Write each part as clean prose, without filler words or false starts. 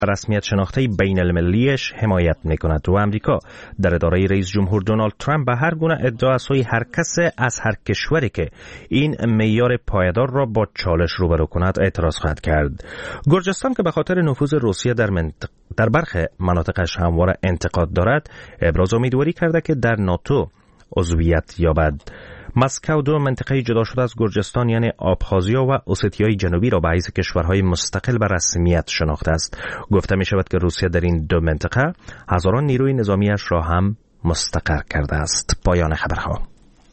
رسمیت شناخته بین المللیش حمایت میکند و امریکا در اداره رئیس جمهور دونالد ترامپ به هر گونه ادعا از سوی هر کس از هر کشوری که این معیار پایدار را با چالش روبرو کند اعتراض خواهد کرد. گرجستان که به خاطر نفوذ روسیه در برخی مناطقش همواره انتقاد دارد، ابراز امیدواری کرده که در ناتو عضویت یابد. مسکو دو منطقه جدا شده از گرجستان یعنی آبخازیا و اوستیای جنوبی را به حیث کشورهای مستقل به رسمیت شناخته است. گفته می شود که روسیه در این دو منطقه هزاران نیروی نظامیش را هم مستقر کرده است. پایان خبرها.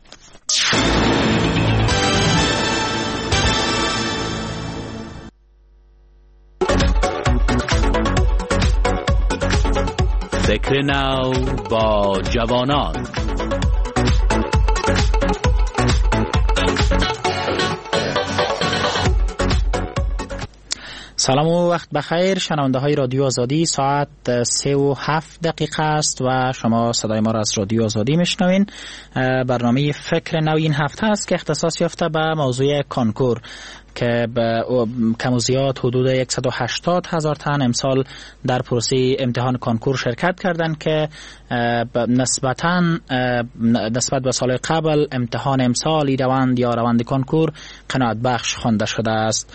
فکر نو با جوانان. سلام و وقت بخیر شنونده های رادیو آزادی. ساعت 3:07 است و شما صدای ما را از رادیو آزادی میشنوین. برنامه فکر نو این هفته است که اختصاص یافته به موضوع کنکور که کم و زیاد حدود 180,000 تن امسال در پروسه امتحان کنکور شرکت کردند که نسبت به سال قبل امتحان امسال روند یا روند کنکور قناعت بخش خوانده شده است.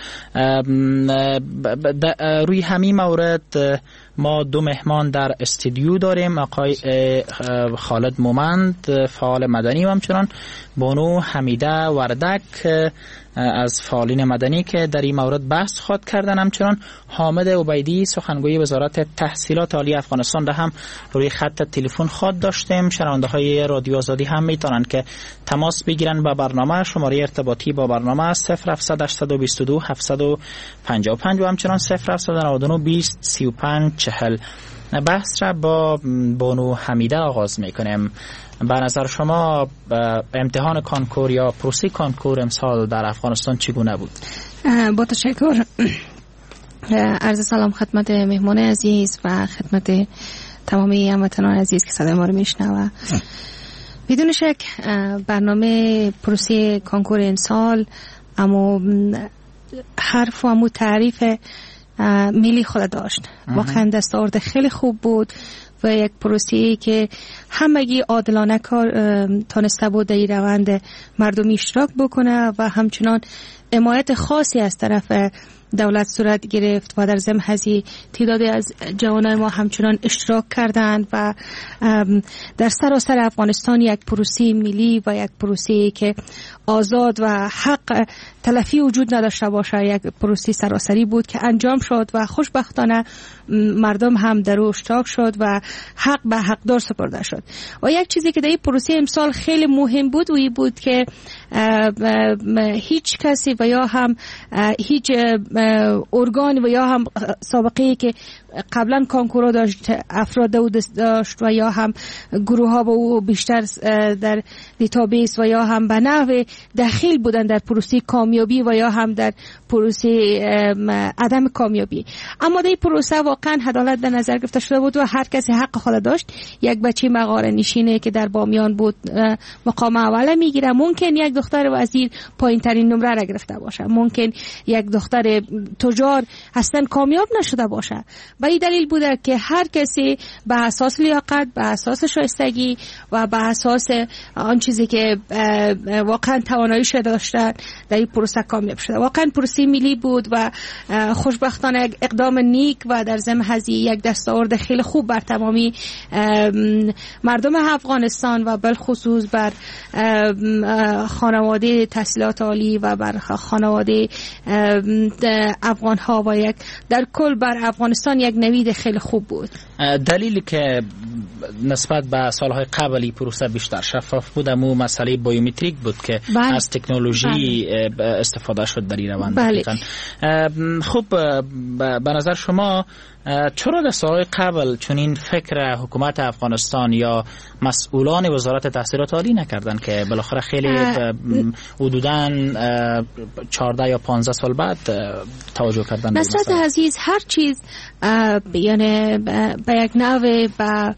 روی همین مورد ما دو مهمان در استودیو داریم، آقای خالد مومند فعال مدنی و همچنان بانو حمیده وردک از فعالین مدنی که در این مورد بحث خواهد کردن. همچنان حامد عبیدی سخنگوی وزارت تحصیلات عالی افغانستان را هم روی خط تلفن خواهد داشتیم. شنونده های رادیو آزادی هم میتونن که تماس بگیرن با برنامه. شماره ارتباطی با برنامه 0700 822 755 و همچنان 0799 20 35 40. بحث را با بانو حمیده آغاز میکنیم. به نظر شما امتحان کنکور یا پروسه کنکور امسال در افغانستان چگونه بود؟ با تشکر. عرض سلام خدمت مهمان عزیز و خدمت تمامی هموطنان عزیز که صدای ما رو میشنوه. بدون شک برنامه پروسه کنکور امسال اما حرف و امو تعریف ملی خود داشت. واقعا دستاورد خیلی خوب بود و یک پروسه‌ای که همگی عادلانه کار تانسته بود در این روند مردمی اشتراک بکنه و همچنان حمایت خاصی از طرف دولت صورت گرفت و در ضمن هزی تعدادی از جوانان ما همچنان اشتراک کردند و در سراسر افغانستان یک پروسه ملی و یک پروسه که آزاد و حق تلفی وجود نداشته باشه، یک پروسه سراسری بود که انجام شد و خوشبختانه مردم هم در او اشتراک شد و حق به حقدار سپرده شد. و یک چیزی که در این پروسه امسال خیلی مهم بود و این بود که هیچ کسی و یا هم هیچ ارگان و یا هم سابقه‌ای که قبلا کنکورو داشت افراد او داشت و یا هم گروه ها با او بیشتر در دیتابیس و یا هم به نحو دخیل بودن در پروسه کامیابی و یا هم در پروسه عدم کامیابی. اما در این پروسه واقعا عدالت در نظر گرفته شده بود و هر کسی حق خود داشت. یک بچه مغاره نشینه که در بامیان بود مقام اول میگیره، ممکن یک دختر وزیر پایین ترین نمره را گرفته باشه، ممکن یک دختر تجار اصلا کامیاب نشده باشه. به این دلیل بوده که هر کسی به اساس لیاقت، به اساس شایستگی و به اساس آن چیزی که واقعا تواناییش داشته در این پروسه کامیاب شده. واقعا پروسه ملی بود و خوشبختانه اقدام نیک و در ضمن هزی یک دستاورد خیلی خوب بر تمامی مردم افغانستان و بالخصوص بر خانواده تحصیلات عالی و بر خانواده افغان ها و یک در کل بر افغانستان یک نوید خیلی خوب بود. دلیلی که نسبت به سالهای قبلی پروسه بیشتر شفاف بود امو مسئله بایومتریک بود که از تکنولوژی استفاده شد در این روند. خب به نظر شما چرا در سالهای قبل چنین فکر حکومت افغانستان یا مسئولان وزارت تحصیلات عالی نکردن که بالاخره خیلی حدوداً 14 یا 15 سال بعد توجه کردن؟ نصرت عزیز، هر چیز یعنی به یک نوع به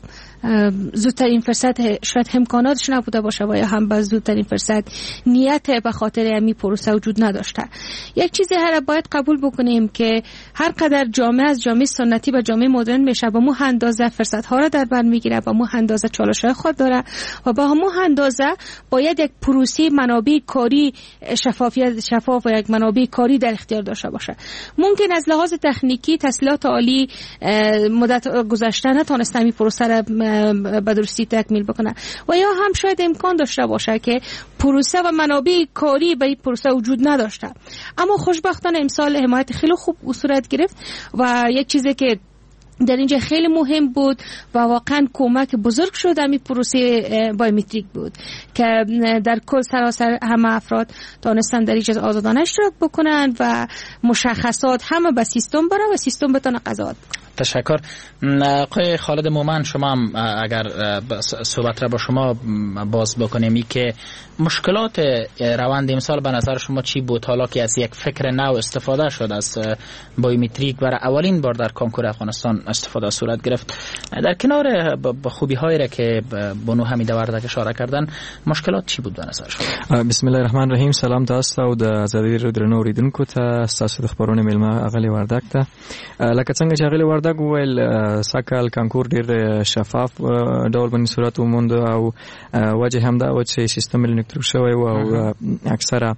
زودترین فرصت شاید امکاناتش نبوده باشه و یا هم به زودترین فرصت نیت به خاطر امی پروسه وجود نداشته. یک چیزی هر باید قبول بکنیم که هر قدر جامعه از جامعه سنتی به جامعه مدرن میشه با مو اندازه فرصت ها را در بر میگیره، با مو اندازه چالش های خود داره و با مو اندازه باید یک پروسه منابع کاری شفاف و یک منابع کاری در اختیار داشته باشه. ممکن از لحاظ تکنیکی تسهیلات عالی مدت گذشته نتونسته این پروسه را به درستی تکمیل بکنه و یا هم شاید امکان داشته باشه که پروسه و منابع کاری به این پروسه وجود نداشته، اما خوشبختانه امسال حمایت خیلی خوب صورت گرفت و یک چیزی که در اینجا خیلی مهم بود و واقعا کمک بزرگ شد همین پروسه بایومتریک بود که در کل سراسر همه افراد تونستن در اینجا آزادانه اشتراک بکنن و مشخصات همه به سیستم بره و سیستم بتونه قضاوت بکنه. تشکر. آقای خالد مومن، شما هم اگر صحبت را با شما باز بکنیم، ای که مشکلات روند امسال به نظر شما چی بود حالا که از یک فکر نو استفاده شد از بایومتریک برای اولین بار در کنکور افغانستان استفاده صورت گرفت؟ در کنار خوبی هایی را که بانو حمید وردک اشاره کردن، مشکلات چی بود به نظر شما؟ بسم الله الرحمن الرحیم. سلام تاسو او د ازادي درنو اوریدونکو ته، تاسو د خبرونه ملما اغلی وردک ته. لکه څنګه چې اغلی وردک ویل، ساکال کنکور ډیر شفاف ډول باندې صورت وموند او وجه هم دا و چې سیستم الکتریک شوی او اکثره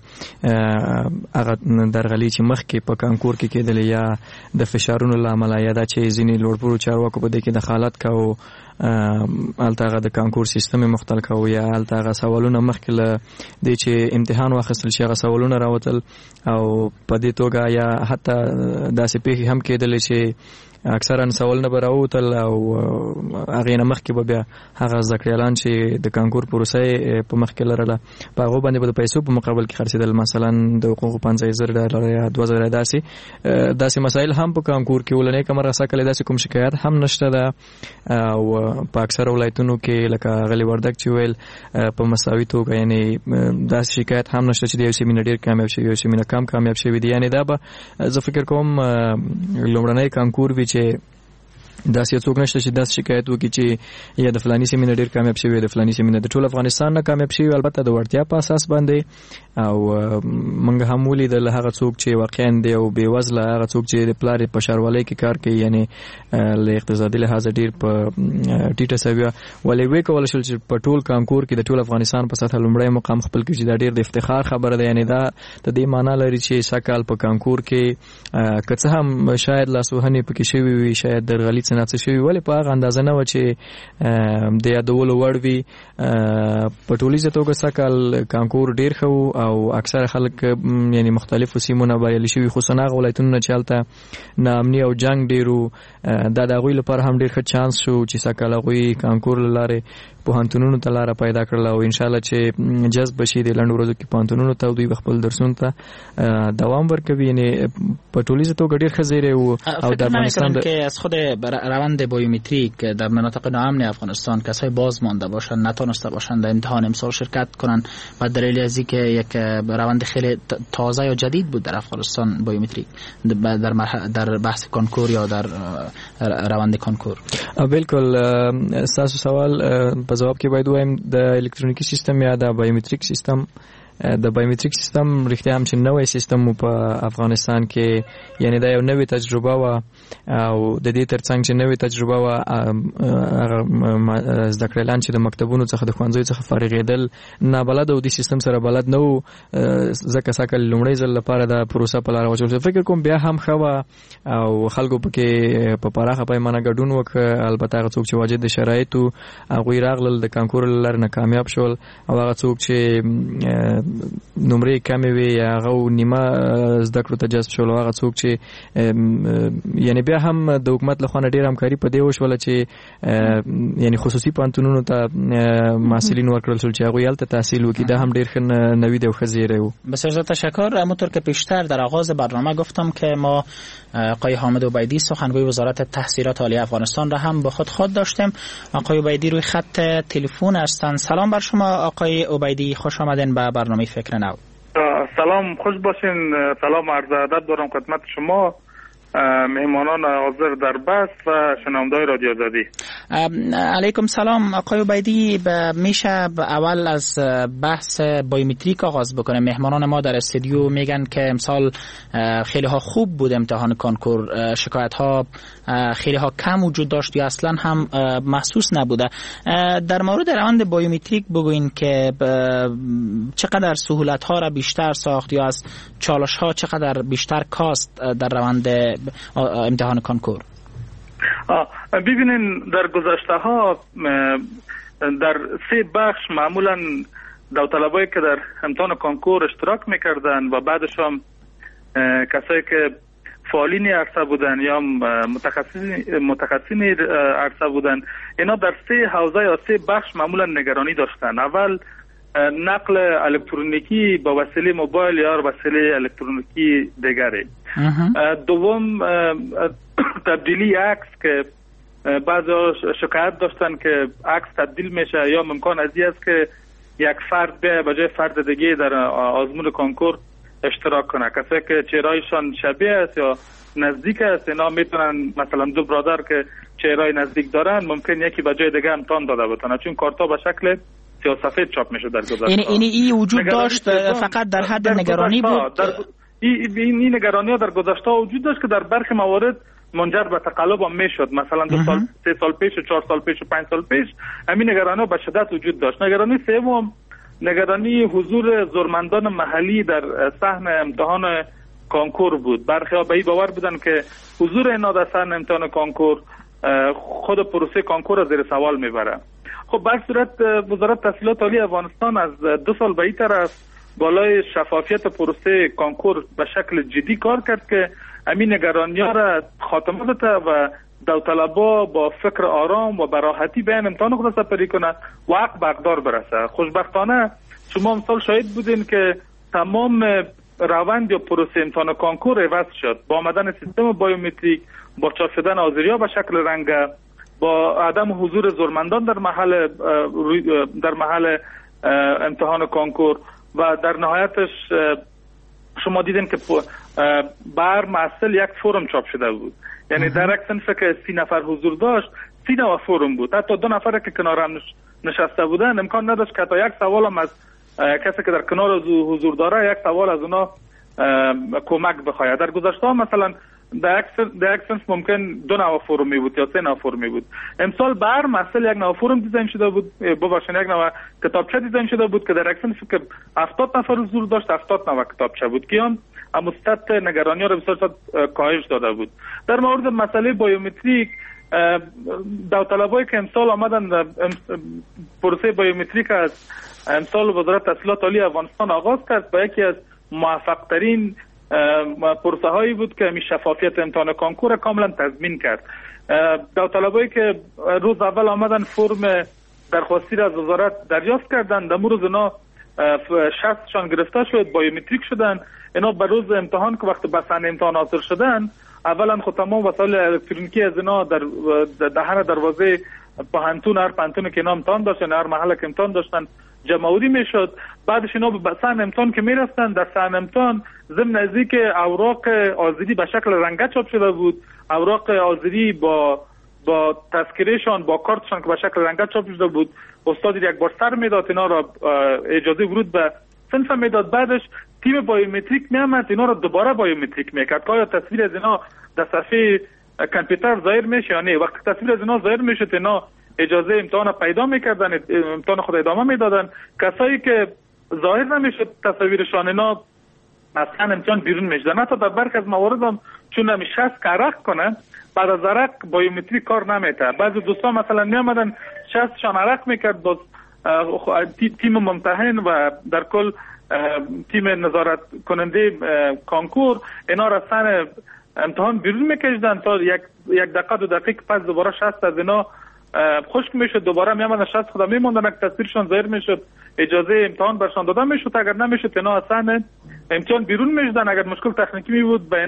هغه درغلي چې مخکې په کنکور کې کېدل یا د فشارونو لامل یا دا چې ځینې لوړپوړو چارواکو په دې کې دخالت کاوه، التاغه د کانکور سیستم مختل کوي یا التاغه سوالونه مخکې له دې چې امتحان واخیستل شي هغه سوالونه راوتل او په دې توګه یا حتی داسې پیښې هم کېدل چې اکثرا سوالونه به راوتل او هغه نه مخکې به بیا هغه ذکریالان چې د کانکور پروسه په مخکې لرله په هغه باندې به د پیسو په مقابل کې خرڅېدل، مثلا د حقوقو $50,000 یا $2,000 داسې مسایل هم په کانکور کې ولنې کمر سکل داسې کوم شکایت هم نشته ده او په اکثر ولایتونو کې لکه غلی وردک چې ویل په مساوي توګه یعنی داسې شکایت هم نشته چې د یو سیمینار ډیر کامیاب شي یو سیمینار کم کامیاب شي دي، یعنی دا به زه فکر کوم لومړنی کانکور وی چې داسې څوک نشته چې داسې شکایت وکړي چې یا د فلاني سیمینار ډیر کامیاب شوی یا د فلاني سیمینار د ټول افغانستان نه کامیاب شوی، البته د وړتیا په اساس باندې او موږ هم ولیدل هغه څوک چې واقعا دی او بې وزله هغه څوک چې د پلار په ښاروالۍ کې کار کوي یعنی له اقتصادي لحاظه ډیر په ټیټه سویه ولې وی کول شول چې په ټول کانکور کې د ټول افغانستان په سطح لومړی مقام خپل کړي، دا ډیر د افتخار خبره ده، یعنی دا د دې معنی لري چې سکهال په کانکور کې که څه هم شاید لاسوهنې پکې شوي وي، شاید درغلي څه نه څه شوي، ولې په هغه اندازه نه و چې د یادولو وړ وي. په ټولیزه توګه سکهال کانکور ډیر ښه او اکثر خلک یعنی مختلفو سیمونه بریالي شوي، خصوصا هغه ولایتونه چې هلته ناامني او جنګ ډیرو، دا د هغوی لپاره هم ډیر ښه چانس شو چې سکهال هغوی کانکور له لارې پوهنتونونو ته لاره پیدا کړله او انشاءالله چې جذب شي د لنډو ورځو کې پوهنتونونو ته او دوی خپل درسونو ته دوام ورکوي، یعنی په ټولیزه توګه ډیر ښه زیری او د افغانستان که از خود روند بایومتریک در مناطق ناامن افغانستان کسای باز مانده باشن نتونسته باشن در امتحان امسال شرکت کنن و دلیل از اینکه یک روند خیلی تازه یا جدید بود در افغانستان بایومتریک در بحث کنکور یا در روند کنکور. بالکل تاسو سوال په جواب کې باید وایم د الکترونیکی سیستم یا د بایومتریک سیستم د بایومتریک سیستم رښتیا هم چې نوې سیستم په افغانستان کې یعنی دا یو نوې تجربه و او د دې ترڅنګ چې نوې تجربه و هغه زده کړیالان چې د مکتبونو څخه د ښوونځیو څخه فارغېدل نابلد او د سیستم سره بلد نه وو، ځکه سکهال لومړی ځل لپاره د پروسه په لاره واچول. فکر کوم بیا هم ښه وه او خلکو پکې په پراخه پیمانه ګډون وکړ، البته هغه څوک چې واجد د شرایطو هغوی راغلل د کانکور له لارې نه کامیاب شول او هغه څوک چې نمرې کمې وي هغه نیمه زده کړو ته جذب شول، هغه څوک چې یعنی بیا هم د حکومت له خوا نه ډېره همکاري په دې وشوله چې یعنی خصوصي پوهنتونونو ته محصلین ورکړل شول چې هغوی هلته تحصیل وکړي، دا هم ډېر ښه نوید او ښه زیری و. بسیار زیاد تشکر. همونطور که پیشتر در آغاز برنامه گفتم که ما آقای حامد عبیدی سخنگوی وزارت تحصیلات عالی افغانستان را هم با خود داشتیم. آقای عبیدی روی خط تلفن هستند. سلام بر شما آقای عبیدی، خوش آمدین به برنامه فکر نو. سلام، خوش باشین. سلام عرض ادب دارم خدمت شما مهمانان حاضر در بحث و شنونده‌های رادیو آزادی. علیکم سلام آقای عبیدی. میشه اول از بحث بایومتریک آغاز بکنه. مهمانان ما در استودیو میگن که امسال خیلی ها خوب بود امتحان کنکور، شکایت ها خیلی ها کم وجود داشت یا اصلا هم محسوس نبوده. در مورد روند بایومتریک بگوین که چقدر سهولت ها را بیشتر ساخت یا از چالش ها چقدر بیشتر کاست در روند امتحان کنکور؟ ببینین در گذشته ها در 3 بخش معمولا داوطلبایی که در امتحان کنکور اشتراک میکردن و بعدش هم کسایی که فعالین عرصه بودن یا متخصصین عرصه بودن، اینا در 3 حوزه یا 3 بخش معمولا نگرانی داشتن. اول نقل الکترونیکی با وسیله موبایل یا وسیله الکترونیکی دیگری. دوم تبدیلی عکس که بعضی شکایت داشتن که عکس تبدیل میشه یا امکان از این است که یک فرد به جای فرد دیگه در آزمون کنکور اشتراک کنه. کسایی که چهرهایشان شبیه است یا نزدیک است اینا میتونن، مثلا 2 برادر که چهرهای نزدیک دارن ممکن یکی به جای دیگه امتحان داده بتونه، چون کارتا به شکل سیاه‌سفید چاپ میشه در گذشته. این وجود داشت فقط در حد نگرانی بود. این نگرانی ها در گذشته وجود داشت که در برخی موارد منجر به تقلب هم میشد. مثلا 2 سال 3 سال پیش 4 سال پیش و 5 سال پیش همین نگرانی ها به شدت وجود داشت. نگرانی سوم نگرانی حضور زورمندان محلی در صحن امتحان کنکور بود. برخی ها به این باور بودن که حضور اینا در صحن امتحان کنکور خود پروسه کنکور را زیر سوال میبره. خب بر صورت وزارت تحصیلات عالی افغانستان از 2 سال به این طرف بالای شفافیت پروسه کنکور به شکل جدی کار کرد که همین نگرانی‌ها را خاتمه بده و داوطلبا با فکر آرام و براحتی به امتحان خود سپری کنند و حق به اقدار برسه. خوشبختانه شما امسال شاهد بودین که تمام روند یا پروسه امتحان کنکور عوض شد با آمدن سیستم بایومتریک، با چاپ شدن حاضری‌ها به شکل رنگه، با عدم حضور زورمندان در محل امتحان کنکور و در نهایتش شما دیدین که بر محصل یک فرم چاپ شده بود. یعنی در یک صنفی که 30 نفر حضور داشت 30 نوع فرم بود. حتی 2 نفر که کنار هم نشسته بودن امکان نداشت که حتی یک سوال هم از کسی که در کنار حضور داره یک سوال از اونا کمک بخواهد. در گذشته مثلا در یک صنف ممکن 2 نوع فرمی بود یا 3 نوع فرمی بود. امسال بر محصل یک نوع فرم دیزاین شده بود، ببخشید یک نوع کتابچه دیزاین شده بود که در یک صنفی که 70 نفر حضور داشت 70 نوع کتابچه بود که هم مستط نگرانی ها رو بسیار کاهش داده بود. در مورد مسئله بایومتریک داوطلبایی که امسال آمدن پروسه بایومتریک از امسال وزارت تحصیلات عالی افغانستان آغاز کرد و یکی از موفق ترین پروسه هایی بود که می شفافیت امتحان کنکور کاملا تضمین کرد. داوطلبایی که روز اول آمدن فرم درخواستی را از وزارت دریافت کردند، در روز اینا شستشان گرفته شد، بایومتریک شدن. اینا به روز امتحان که وقت به صحنه امتحان حاضر شدن اولا خود تمام وسایل الکترونیکی از اینا در دهن دروازه پهنتون، هر پهنتونی که اینا امتحان داشتن، هر محل که امتحان داشتن جمعوری میشد. بعدش اینا به صحن امتحان که میرفتن در صحن امتحان ضمن از اینکه اوراق حاضری به شکل رنگه چاپ شده بود، اوراق حاضری با تذکرهشان با کارتشان که به شکل رنگه چاپ شده بود، استاد یک بار سر میداد اینا را اجازه ورود به صنف میداد. بعدش تیم بایومتریک میامد اینا را دوباره بایومتریک میکرد که آیا تصویر از اینا در صفحه کامپیوتر ظاهر میشه یا نه. وقتی تصویر از اینا ظاهر میشد اینا اجازه امتحان پیدا میکردن، امتحان خود ادامه میدادن. کسایی که ظاهر نمیشد تصاویرشان اینا اصلا امتحان بیرون میشدن. حتی در برخی از موارد هم چون نمیشست که عرق کنن بعد از عرق بایومتریک کار نمیته. بعضی دوستان مثلا میامدن شستشان عرق میکرد، باز تیم ممتحن و در کل تیم نظارت کننده کنکور اینا را سن امتحان بیرون میکشدن تا یک دقیقه 2 دقیقه پس دوباره شست از اینا خشک میشد، دوباره میامدن شست خدا میموندن که تصویرشان ظاهر میشد، اجازه امتحان برشان داده میشد. اگر نمیشد اینا از سن امتحان بیرون میشدن. اگر مشکل تکنیکی می بود به اینا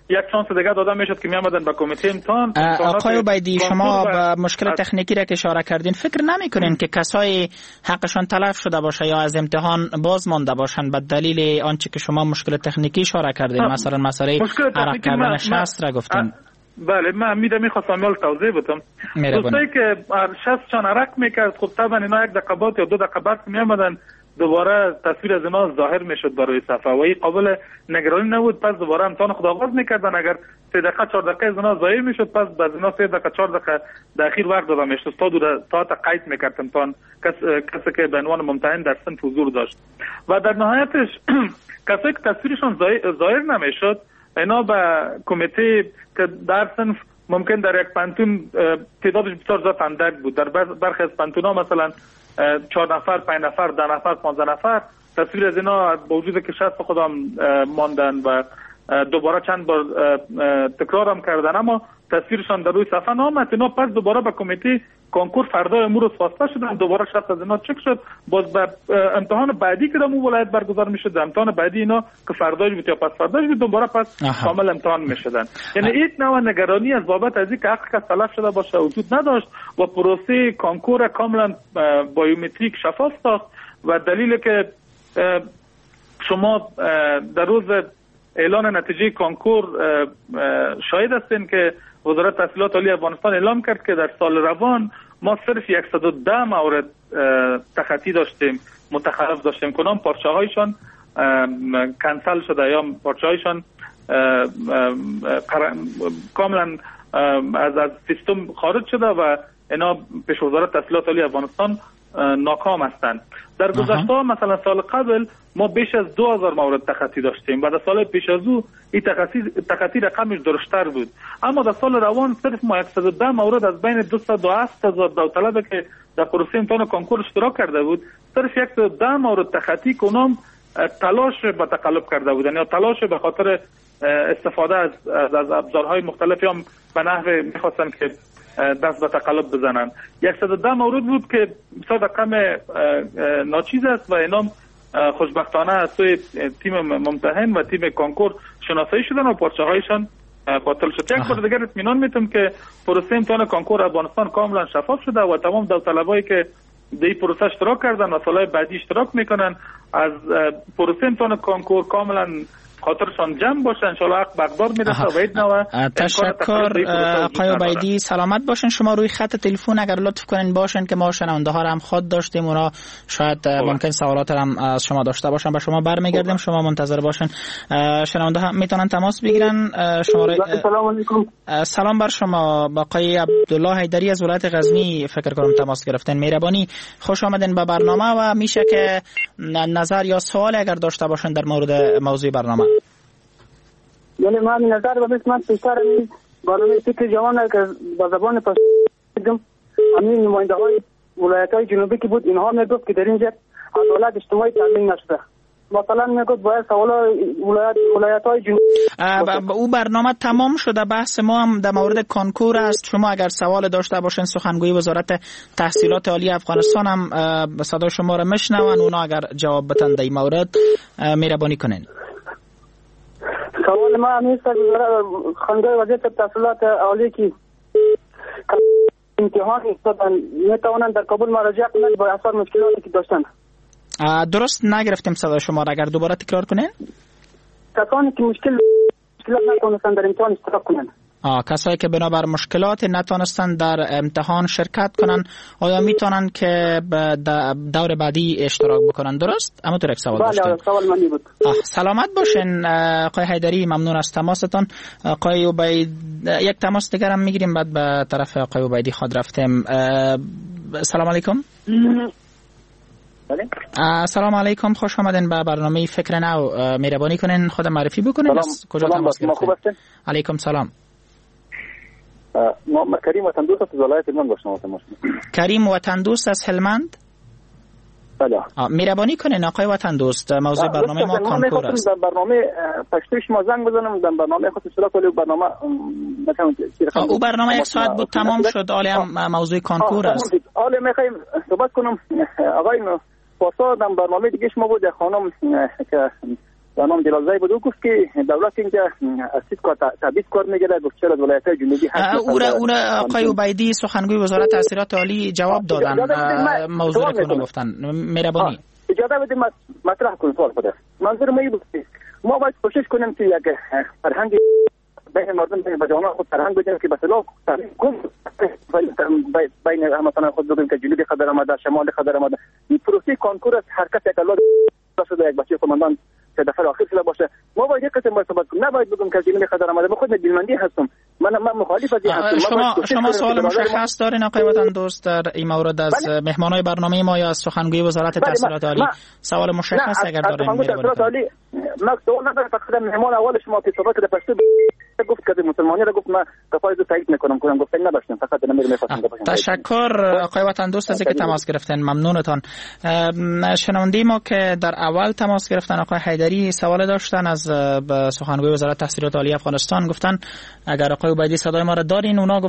یک شانس دیگه داده میشد که میامدن به کمیته امتحان. آقای عبیدی، شما به مشکل تکنیکی را که اشاره کردین، فکر نمیکنین که کسایی حقشان تلف شده باشه یا از امتحان باز مانده باشن به دلیل آنچه که شما مشکل تکنیکی اشاره کردین، مثلا مسئله عرق کردن شست را گفتین؟ بله، من میخواستم یال توضیح بدم. دوستایی که شستشان عرق میکرد، خب طبعا اینا یک دقیقه بعد یا 2 دقیقه بعد میامدن دوباره تصویر از اینا ظاهر میشد برای صفحه و این قابل نگرانی نبود. پس دوباره امتحان خود آغاز میکردن. اگر 3 دقیقه 4 دقیقه از اینا ضایع میشد، پس باز اینا 3 دقیقه 4 دقیقه در اخیر وقت داده میشد تا قید میکرد امتحان کسی که به عنوان ممتحن در صنف حضور داشت. و در نهایتش کسایی که تصویرشون ظاهر نمیشد، اینا به کمیته که در صنف ممکن در یک پانتون تعدادش بسیار زیاد اندک بود، در برخی از پانتون‌ها مثلا 4 نفر، 5 نفر، 10 نفر، 15 نفر تصویر از اینا با وجود که شست خودم ماندن و دوباره چند بار تکرار هم کردن، اما تصویرشان در روی صفحه نامد. اینا پس دوباره به کمیته کنکور فردای امروز خواسته شدن، دوباره شست از اینا چک شد. باز به امتحان بعدی که در اون ولایت برگزار میشد، امتحان بعدی اینا که فرداش بود یا پس فرداش بود، دوباره پس کامل امتحان میشدن. یعنی یک نوع نگرانی از بابت از اینکه حق کس تلف شده باشه وجود نداشت و پروسه کنکور کاملا بایومتریک شفاف ساخت. و دلیل که شما در روز اعلان نتیجه کنکور شاهد هستین که وزارت تحصیلات عالی افغانستان اعلام کرد که در سال روان ما صرف 110 مورد تخطی داشتیم، متخلف داشتیم، کنام پارچه هایشان کنسل شده یا پارچه هایشان کاملا از سیستم خارج شده و اینا پیش وزارت تحصیلات عالی افغانستان ناکام هستند. در گذشته مثلا سال قبل ما بیش از 2000 مورد تخطی داشتیم و در سال پیش از او این تخطی رقمش درشتر بود، اما در سال روان صرف ما 110 مورد از بین 207,000 داوطلبی که در پروسه امتحان کنکور اشتراک کرده بود، صرف 110 مورد تخطی کنم تلاش به تقلب کرده بودن یا تلاش به خاطر استفاده از ابزارهای مختلفی هم به نحو میخواستن که دست به تقلب بزنن. 110 مورد بود که بسیار رقم ناچیز است و اینا خوشبختانه از سوی تیم ممتحن و تیم کنکور شناسایی شدن و پارچه هایشان باطل شد. یک بار دیگر اطمینان میتونم که پروسه امتحان کنکور افغانستان کاملا شفاف شده و تمام داوطلبایی که در این پروسه اشتراک کردن و سالهای بعدی اشتراک میکنن از پروسه امتحان کنکور کاملا خاطرشان جمع باشه، انشالله حق بقدار میرسه و اید نوه. تشکر آقای عبیدی، سلامت باشین. شما روی خط تلفن اگر لطف کنین باشین که ما شنونده ها را هم خود داشتیم، اونا شاید ممکن سوالات هم از شما داشته باشن، به شما برمیگردیم، شما منتظر باشین. شنونده ها میتونن تماس بگیرن. شماره سلام علیکم. سلام بر شما. آقای عبدالله حیدری از ولایت غزنی فکر کنم تماس گرفتن. مهربانی خوش آمدین به برنامه و میشه که نظر یا سوال اگر داشته باشن در مورد موضوع برنامه. یعنی من نظر به من پیشتر برنامه فکر جوان که با زبان پاس دیدم، همین نماینده های ولایت های جنوبی که بود اینها میگفت که در اینجا عدالت اجتماعی تامین نشده. مثلا میگفت باید سوال ولایت های جنوبی او برنامه تمام شده. بحث ما هم در مورد کنکور است. شما اگر سوال داشته باشین سخنگوی وزارت تحصیلات عالی افغانستان هم صدای شما را میشنون، اونا اگر جواب بدن در این مورد مهربانی کنین. سوال ما همیست که خانگاه وزارت تحصیلات عالی که امتحان استادن میتوانند در کابل مراجعه کنند با اثر مشکلاتی که داشتند. درست نگرفتیم صدای شما را، اگر دوباره تکرار کنین. کسانی که مشکلات نتوانستند در امتحان اشتراک کنند. کسایی که بنابر مشکلات نتوانستند در امتحان شرکت کنن آیا میتونن که دور بعدی اشتراک بکنن؟ درست؟ اما تو یک سوال داشتیم. بله، سوال منی بود. سلامت باشین آقای حیدری، ممنون از تماستان. آقای عبید یک تماس دیگر هم میگیریم، بعد به طرف آقای عبیدی خود رفتیم. سلام علیکم. سلام علیکم، خوش آمدین به برنامه فکر نو. مهربانی کنین خود معرفی بکنین. از کجا تماس گرفتین؟ علیکم سلام. ما کریم وطن دوست از ولایت هلمند باشم. کریم وطن دوست از هلمند. بله. مهربانی کنین آقای وطن دوست، موضوع برنامه ما کنکور است. در برنامه پشتش ما زنگ بزنم، در برنامه خود اشتراک کنم. برنامه مثلا او برنامه 1 ساعت بود تمام شد. حالا هم موضوع کنکور است. حالا میخوایم صحبت کنم. آقای پاسا در برنامه دیگه شما بود خانم که نام جلالزایی بود. او گفت که دولت اینجا اسید کار تبعیض کار میگیره. گفت چرا ولایت‌های جنوبی او آقای عبیدی سخنگوی وزارت تحصیلات عالی جواب دادن. موضوع رو گفتن. مهربانی اجازه بدید مطرح کنم سوال خود. منظور ما این بود ما باید کوشش کنیم که یک فرهنگ بین مردم بین جوانان خود فرهنگ بدیم که مثلا بین مثلا خود بگیم که جنوبی خبر آمده شمال خبر آمده. این پروسه کنکور است حرکت یک الله شده یک بچه کماندان که دفعه آخر شده باشه. ما باید یک قسم مرتبط کنیم. نباید بگیم که جنوبی خبر آمده. ما خود دلمندی هستم. من مخالف از این هستم. شما سوال مشخص دارین آقای وطن دوست در این مورد از مهمانای برنامه ما یا از سخنگوی وزارت تحصیلات عالی؟ سوال مشخص اگر دارین می‌رید. ما سوال ندارم. فقط مهمان اول شما که صحبت کرد پشتو گفت که مسلمانی را گفت ما کفایت تایید میکنم گفتن نداشتم فقط نمی‌خواستم. تشکر آقای وطن دوست از اینکه تماس گرفتن. ممنونتان. شنونده ما که در اول تماس گرفتن آقای حیدری سوال داشتن از سخنگوی وزارت تحصیلات عالی افغانستان. گفتن اگر آقای عبیدی صدای ما را دارین اونا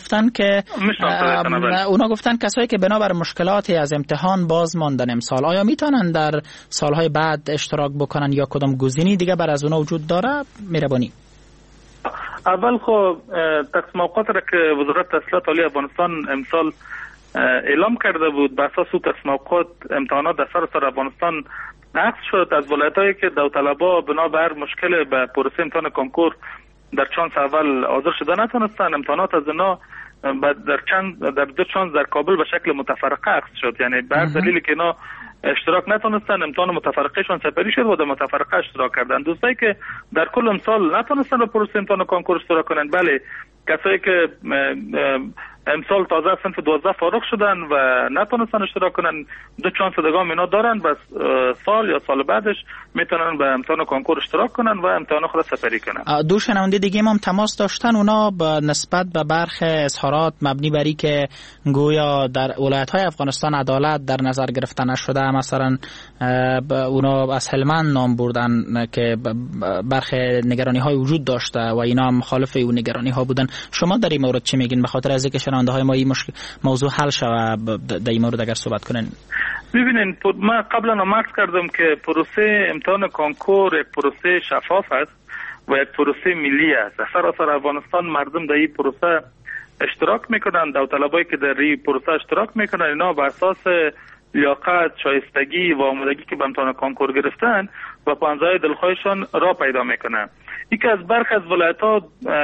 گفتن کسایی که بنابر مشکلاتی از امتحان باز ماندن امسال آیا میتونن در سالهای بعد اشتراک بکنن یا کدام گزینی دیگه بر از اونا وجود داره؟ مهربانی. اول خب تقسیم اوقات را که وزارت تحصیلات عالی افغانستان امسال اعلام کرده بود بر اساس تقسیم اوقات امتحانات در سراسر افغانستان عکس شد از ولایت‌هایی که داوطلبا بنابر مشکل به پروسه امتحان کنکور در چانس اول حاضر شده نتونستن امتحانات از اینا در دو چانس در کابل به شکل متفرقه عکس شد. یعنی به هر دلیلی که اینا اشتراک نتونستن امتحان متفرقهشون سپری شد و در متفرقه اشتراک کردن. دوستایی که در کل امسال نتونستن به پروسه امتحان کنکور اشتراک کنن بله کسایی که امسال تازه صنف 12 فارغ شدن و نتونستن اشتراک کنن دو چانس دیگه اینا دارن بس سال یا سال بعدش میتونن به امتحان کنکور اشتراک کنن و امتحان خود سپری کنن. دو شنونده دیگه هم تماس داشتن اونا به نسبت به برخی اظهارات مبنی بر که گویا در ولایت‌های افغانستان عدالت در نظر گرفته نشده مثلا اونا از هلمند نام بردن که برخی نگرانی‌های وجود داشته و اینا مخالف اون نگرانی‌ها بودن. شما در این مورد چی میگین به خاطر از اینکه شنونده های ما این موضوع حل شوه در این مورد اگر صحبت کنین؟ ببینین ما قبلا عرض کردم که پروسه امتحان کنکور یک پروسه شفاف است و یک پروسه ملی است. در سراسر افغانستان مردم در این پروسه اشتراک میکنن. داوطلبایی که در این پروسه اشتراک میکنن اینا بر اساس لیاقت، شایستگی و آمادگی که به امتحان کنکور گرفتن و پانزای دلخواهشان را پیدا میکنن. یکی از برخی از ولایت‌ها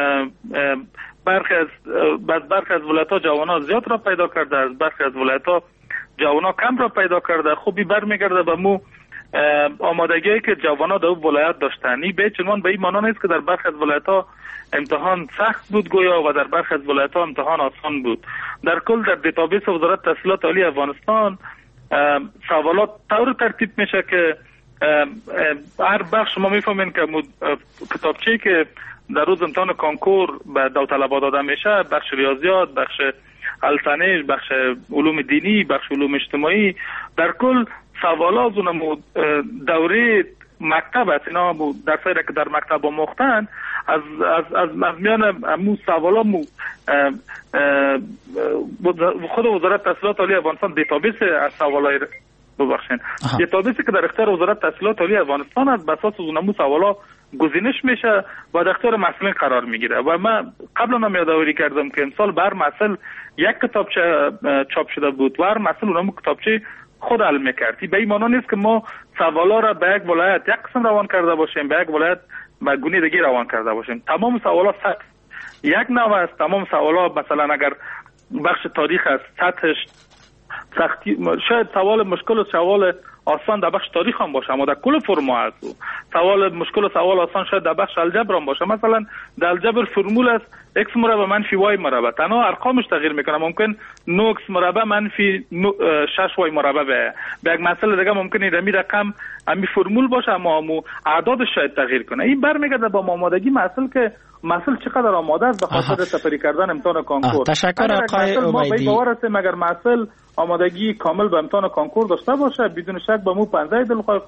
برخی از ولایت‌ها جوانان زیاد را پیدا کرده، از برخی از ولایت‌ها جوانان کم را پیدا کرده. خوبی برمیگرده به مو آمادگی‌ای که جوانان در ولایت داشتن. این به چنان به این معنا نیست که در برخی از ولایت‌ها امتحان سخت بود گویا و در برخی از ولایت‌ها امتحان آسان بود. در کل در دیتابیس وزارت تحصیلات عالی افغانستان سوالات طور ترتیب میشه که هر بخش شما میفهمین که کتابچه‌ای که در روز امتحان کنکور به داوطلبا داده میشه بخش ریاضیات، بخش السنج، بخش علوم دینی، بخش علوم اجتماعی، در کل سوالات از اون دوره مکتب است. اینا درسایی که در مکتب آموختن از میان امو سوالا خود وزارت تحصیلات عالی افغانستان دیتابیس از سوالای دیتابیسی که در اختیار وزارت تحصیلات عالی افغانستان است، بر اساس اون سوالا گزینش میشه و در اختیار مسئولین قرار میگیره. و من قبلا هم یادآوری کردم که امسال بر مسئول یک کتابچه چاپ شده بود و هر مسئول اونم کتابچه خود حل میکردی. به این معنا نیست که ما سوالا را به یک ولایت یک قسم روان کرده باشیم، به یک ولایت به گونه دیگه روان کرده باشیم. تمام سوالا یک نوع است. تمام سوالا مثلا اگر بخش تاریخ است سطحش سختی شاید سوال مشکل و سوال آسان در بخش تاریخ هم باشه اما در کل فرما هست. سوال مشکل و سوال آسان شاید در بخش الجبر هم باشه. مثلا در الجبر فرمول است x مربع منفی y مربع، تنها ارقامش تغییر میکنه. ممکن 9x مربع منفی 6y مربع به یک مسئله دیگه ممکنه این رقم همین فرمول باشه اما اعدادش شاید تغییر کنه. این برمیگرده با آمادگی مسئله که مسئله چقدر آماده است به خاطر سپری کردن امتحان کنکور. تشکر آقای عبیدی. باور هستیم اگر مسئله آمادگی کامل به امتحان کنکور داشته باشه بدون شک به مو 15 دلخواه خود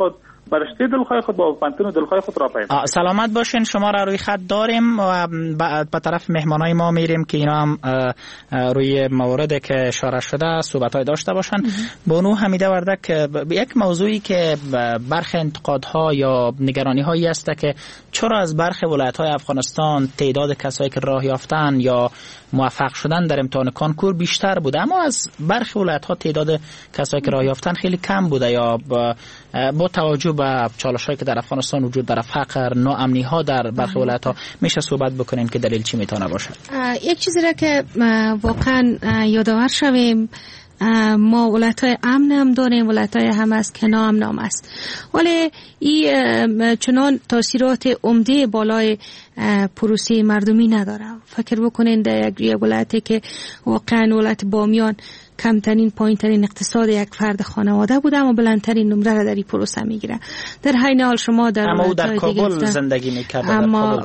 بر رشته دلخواه خود با پانتون دلخواه خود را پیدا. سلامت باشین، شما را روی خط داریم و به طرف مهمانای ما میریم که اینا هم روی موردی که اشاره شده صحبت‌های داشته باشن. بانو حمیده وردک، یک موضوعی که برخی انتقادها یا نگرانی‌هایی است که چرا از برخی ولایت‌های افغانستان تعداد کسایی که راه یافتن یا موفق شدن در امتحان کانکور بیشتر بوده، اما از برخی ولایت‌ها تعداد کسایی که راه یافتن خیلی کم بوده، یا با توجه به چالش‌هایی که در افغانستان وجود داره، فقر، ناامنی‌ها در برخی ولایت‌ها، میشه صحبت بکنیم که دلیل چی میتونه باشه؟ یک چیزی را که واقعا یادآور شویم، ما ولایت‌های امن هم داریم، ولایت‌های هم است که ناامن است، ولی این چنان تاثیرات عمده بالای پروسه مردمی نداره. فکر بکنین در یک ولایتی که واقعا ولایت بامیان کمترین پایینترین اقتصاد یک فرد خانواده بوده اما بلندترین نمره را در این پروسه میگیره. در حین حال شما در اما او در کابل زندگی میکرده، اما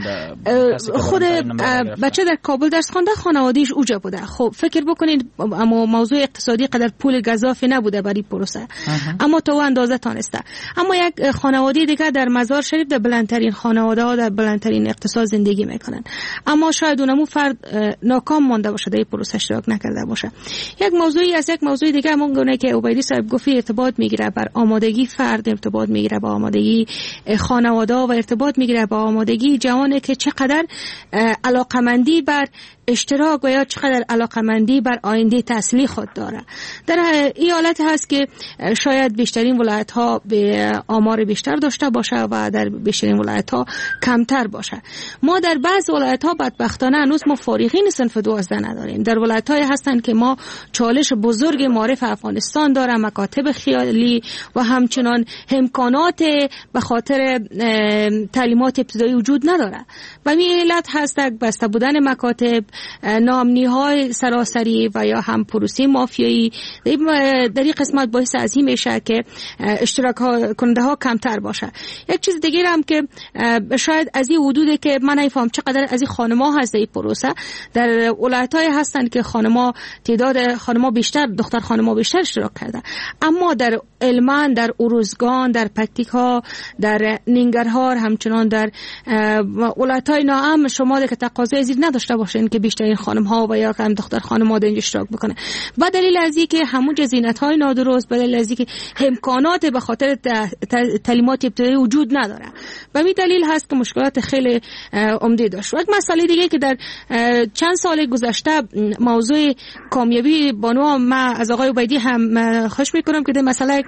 خود بچه در کابل درس خوانده، خانوادهش اوجا بوده. خب فکر بکنید اما موضوع اقتصادی قدر پول گزافی نبوده برای پروسه، اما تو اندازه تانسته. اما یک خانواده دیگه در مزار شریف در بلندترین خانواده ها در بلندترین اقتصاد زندگی میکنن، اما شاید اونمو فرد ناکام مانده باشه، در پروسه اشتراک نکرده باشه. یک موضوعی از یک موضوع دیگه همونه که عبیدی صاحب گفت، ارتباط میگیره بر آمادگی فرد، ارتباط میگیره با آمادگی خانواده و ارتباط میگیره با آمادگی جوانه که چقدر علاقمندی بر اشتراک و یا چقدر علاقمندی بر آینده تحصیلی خود داره. در این حالت هست که شاید بیشترین ولایت ها به آمار بیشتر داشته باشه و در بیشترین ولایت ها کمتر باشه. ما در بعض ولایت ها بدبختانه هنوز ما فارغین صنف 12 نداریم. در ولایت های هستن که ما چالش بزرگ معارف افغانستان داره، مکاتب خیالی و همچنان امکانات به خاطر تعلیمات ابتدایی وجود نداره. و این علت هست بسته بودن مکاتب، ناامنی های سراسری و یا هم پروسه مافیایی در این قسمت باعث از این میشه که اشتراک کننده ها کمتر باشه. یک چیز دیگه هم که شاید از این حدودی که من نمیفهم چقدر از این خانم‌ها هست در این پروسه، در ولایت‌های هستن که تعداد خانم‌ها بیشتر، دختر خانم‌ها بیشتر اشتراک کرده، اما در علمان، در اروزگان، در پکتیکا، در ننگرهار، همچنان در ولایت‌های ناامن شما که تقاضای زیر نداشته باشین که بیشترین خانم‌ها و یا هم دختر خانم‌ها در اینجا اشتراک بکنه. به دلیل از اینکه همون جزینت‌های نادرست، به دلیل از اینکه امکانات به خاطر تعلیمات ابتدایی وجود نداره. و همین دلیل هست که مشکلات خیلی عمده داشت. یک مسئله دیگه که در چند سال گذشته موضوع کامیابی بانو، ما از آقای عبیدی هم خوش میکنم که در مسئله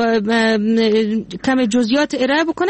کم جزئیات ارائه بکنن.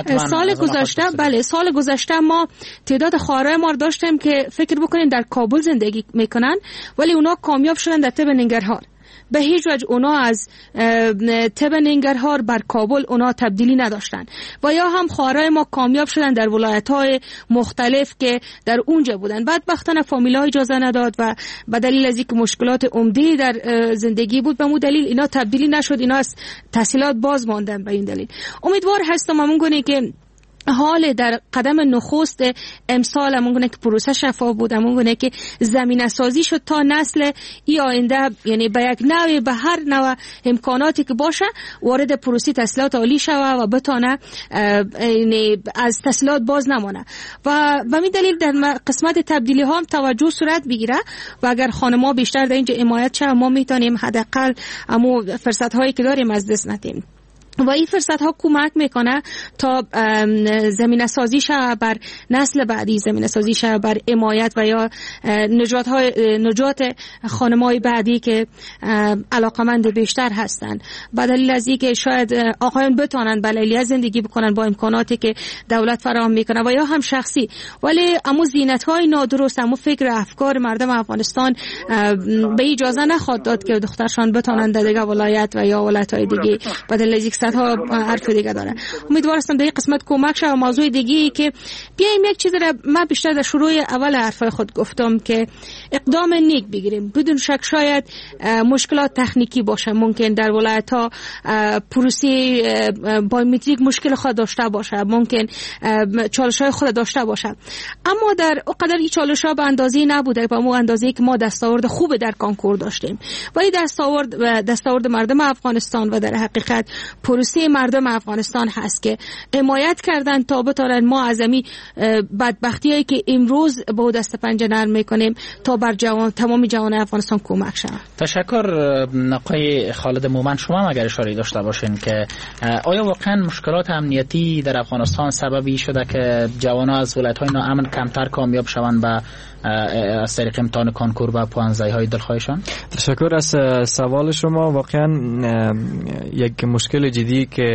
سال گذشته ما تعداد خواهرای ما داشتیم که فکر بکنین در کابل زندگی میکنن ولی اونا کامیاب شدن در طب ننگرهار. به هیچ وجه اونا از طب ننگرهار بر کابل اونا تبدیلی نداشتن. و یا هم خواهرای ما کامیاب شدن در ولایت‌های مختلف که در اونجا بودن. بدبختانه فامیل‌ها اجازه نداد و به دلیل از اینکه مشکلات عمده در زندگی بود، به مو دلیل اینا تبدیلی نشد، اینا از تحصیلات باز ماندن. به این دلیل امیدوار هستم همونگونه که حال در قدم نخست امسال همونگونه که پروسه شفاف بود، همونگونه که زمینه سازی شد تا نسل ای آینده، یعنی به یک نوع، به هر نوع امکاناتی که باشه وارد پروسه تحصیلات عالی شوه و بتانه یعنی از تحصیلات باز نمانه. و به این دلیل در قسمت تبدیلی ها هم توجه صورت بگیره و اگر خانم‌ها بیشتر در اینجا حمایت شه، ما میتونیم حداقل امو فرصت هایی که داریم از دست ندیم. و این فرصت ها کمک میکنه تا زمینه سازی شه بر نسل بعدی، زمینه سازی شه بر حمایت و یا نجات خانم‌های بعدی که علاقمند بیشتر هستن. به دلیل از اینکه شاید آقایان بتونن بلایلی زندگی بکنن با امکاناتی که دولت فراهم میکنه و یا هم شخصی، ولی امو زینت‌های نادرست، امو فکر افکار مردم افغانستان به اجازه نخواد داد که دخترشان بتونن در دیگه ولایت و یا ولایت‌های دیگه. به دلیل ها حرف دیگه داره. امیدوارم در این قسمت کمک شه. و موضوع دیگه‌ای که بیایم یک چیز را من بیشتر در شروع اول حرفای خود گفتم که اقدام نیک بگیریم. بدون شک شاید مشکلات تکنیکی باشه، ممکن در ولایت‌ها پروسه بایومتریک مشکل خود داشته باشه، ممکن چالش‌های خود داشته باشه، اما در اونقدر این چالش‌ها به اندازه نبوده، به اون اندازه‌ای که ما دستاورد خوب در کانکور داشتیم. ولی دستاورد مردم افغانستان و در حقیقت پروسه مردم افغانستان هست که حمایت کردن تا بتونن ما از امی بدبختی هایی که امروز با دست پنجه نرم میکنیم تا بر تمام جوان افغانستان کمک شود. تشکر. آقای خالد مومن، شما اگر اشاره داشته باشین که آیا واقعا مشکلات امنیتی در افغانستان سببی شده که جوانان از ولایت‌های ناامن کمتر کامیاب شوند و از طریق امتحان کنکور و پوانزایی‌های دلخواهشان؟ تشکر از سوال شما. واقعا یک مشکل جدی که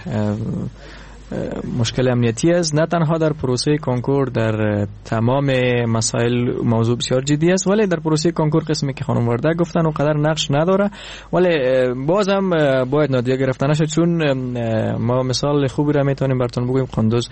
مشکل امنیتی است، نه تنها در پروسه کنکور، در تمام مسائل موضوع بسیار جدی است، ولی در پروسه کنکور قسمی که خانم وردک گفتن اونقدر نقش نداره، ولی بازم باید نادیده گرفته نشه، چون ما مثال خوبی را میتونیم براتون بگویم. قندوز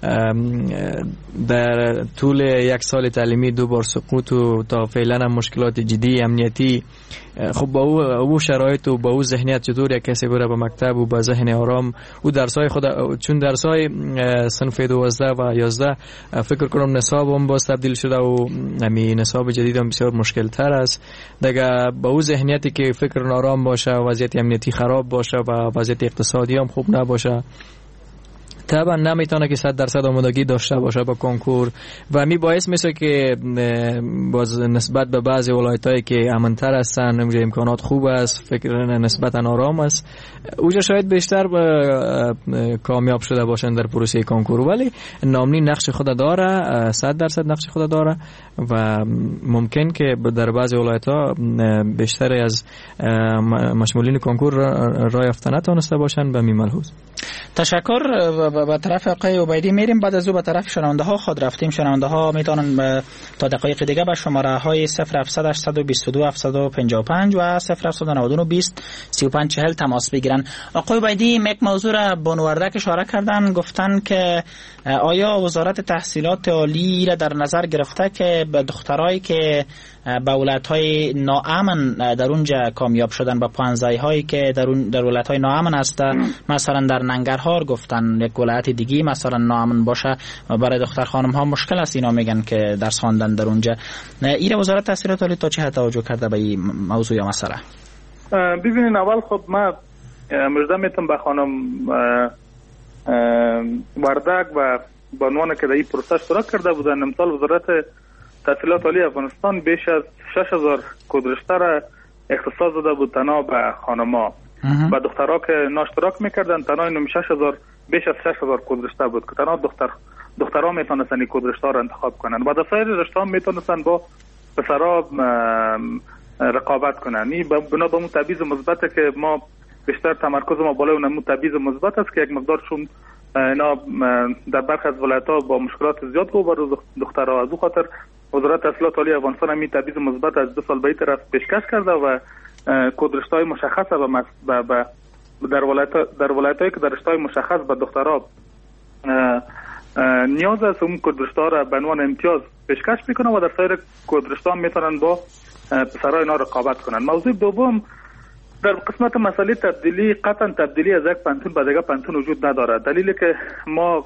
در طول یک سال تعلیمی 2 بار سقوط و تا فعلا هم مشکلات جدی امنیتی. خب با او شرایط و با او ذهنیت چطور یک کسی بره به مکتب و با ذهن آرام و درسای خود، چون درسای صنف 12 و 11 فکر کنم نصاب هم باز تبدیل شده و همین نصاب جدید هم بسیار مشکل تر است دیگه. با او ذهنیتی که فکر آرام باشه، وضعیت امنیتی خراب باشه و وضعیت اقتصادی هم خوب نباشه، طبعا نمیتونه که 100% آمادگی داشته باشه با کنکور و می باعث میشه که باز نسبت به بعضی ولایتایی که امن‌تر هستن، اونجا امکانات خوب است، فکر نسبتا آرام است، اونجا شاید بیشتر کامیاب شده باشن در پروسه کنکور. ولی نامنی نقش خود داره، 100% نقش خود داره و ممکن که در بعضی ولایت‌ها بیشتر از مشمولین کنکور راه یافته نتونسته باشن به ملحوظ. تشکر. به طرف آقای عبیدی میریم، بعد از او به طرف شنونده ها خود رفتیم. شنونده ها میتونن تا دقایق دیگه به شماره های 0700 822 755 و 0799 20 3540 تماس بگیرن. آقای عبیدی یک موضوع را بانوردک اشاره کردن، گفتن که آیا وزارت تحصیلات عالی را در نظر گرفته که به دخترایی که به ولایت‌های ناامن در اونجا کامیاب شدن با پوانزایی هایی که در ولایت‌های ناامن است، مثلا در ننگرهار گفتن یک ولایت دیگه مثلا ناامن باشه و برای دختر خانم ها مشکل است، اینا میگن که درس خواندن در اونجا. این وزارت تحصیلات عالی تا چه حد توجه کرده به این موضوع یا مسئله؟ ببینین، اول خب من مجده میتونم به خانم وردک و بانوان که در این پروسه اشتراک کرده بودن، امسال وزارت تحصیلات عالی افغانستان بیش از 6000 کدرشته را اختصاص داده بود تنها به خانما و دخترها که ناشتراک میکردن تنها اینو 6000 بیش از 6000 کدرشته بود که تنها دخترها میتونستن این کدرشته را انتخاب کنن و در سایر رشته هم میتونستن با پسرها رقابت کنن. این بنا به اون تبعیض مثبت که ما بیشتر تمرکز ما بالای اون تبعیض مثبت است که یک مقدار چون اینا در برخی از ولایت‌ها با مشکلات زیاد روبرو دخترها، از اون خاطر وزارت تحصیلات عالی افغانستان همین تبعیض مثبت از 2 سال به این طرف پیشکش کرده و کدرشته‌های مشخص در ولایت‌هایی که در رشته‌های مشخص به دخترها نیاز است اون کدرشته‌ها را به عنوان امتیاز پیشکش میکنه و در سایر کدرشته‌ها میتونن با پسرها اینا رقابت کنن. موضوع دوم در قسمت مسئله تبدیلی، قطعا تبدیلی از یک پانتون به دیگر پانتون وجود نداره. دلیلی که ما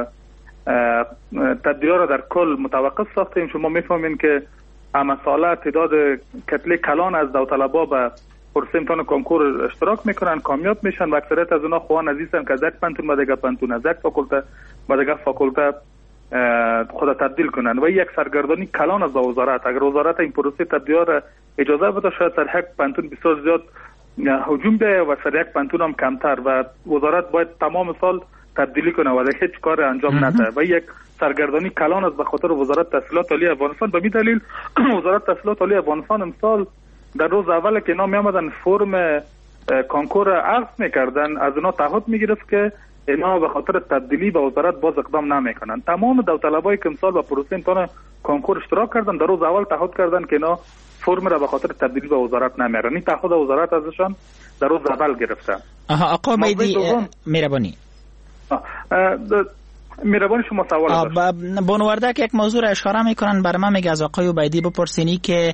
تبدیلی را در کل متوقف ساختیم، شما میفهمین که امساله تعداد کتله کلان از داوطلبا به پروسه امتحان کنکور اشتراک میکنن، کامیاب میشن و اکثریت از اونها خوان عزیزن که از یک پانتون به دیگر پانتون، از یک فاکولته به دیگر فاکولته خود تبدیل کنن و یک سرگردانی کلان از وزارت. اگر وزارت این پروسه تبدیلی را اجازه بده شاید سر یک پانتون بسیار زیاد هجوم بیاید و سر یک پانتون هم کمتر و وزارت باید تمام سال تبدیلی کنه و هیچ کار انجام نده و یک سرگردانی کلان است به خاطر وزارت تحصیلات عالی افغانستان. به می دلیل وزارت تحصیلات عالی افغانستان امسال در روز اول که اینا می آمدن فرم کنکور عرض میکردن از اینا تعهد میگرفت که اینا به خاطر تبدیلی به وزارت باز اقدام نمیکنن. تمام داوطلبایی که امسال به پروسه امتحان کنکور اشتراک کردن در روز اول تعهد کردن که اینا فرم را به خاطر تبدیلی به وزارت نمیارن. این تعهد وزارت ازشان در روز اول گرفته. آقا عبیدی مهربانی شما سوال بانوردک یک موضوع را اشاره میکنن، برای من میگه از آقای عبیدی بپرسینی که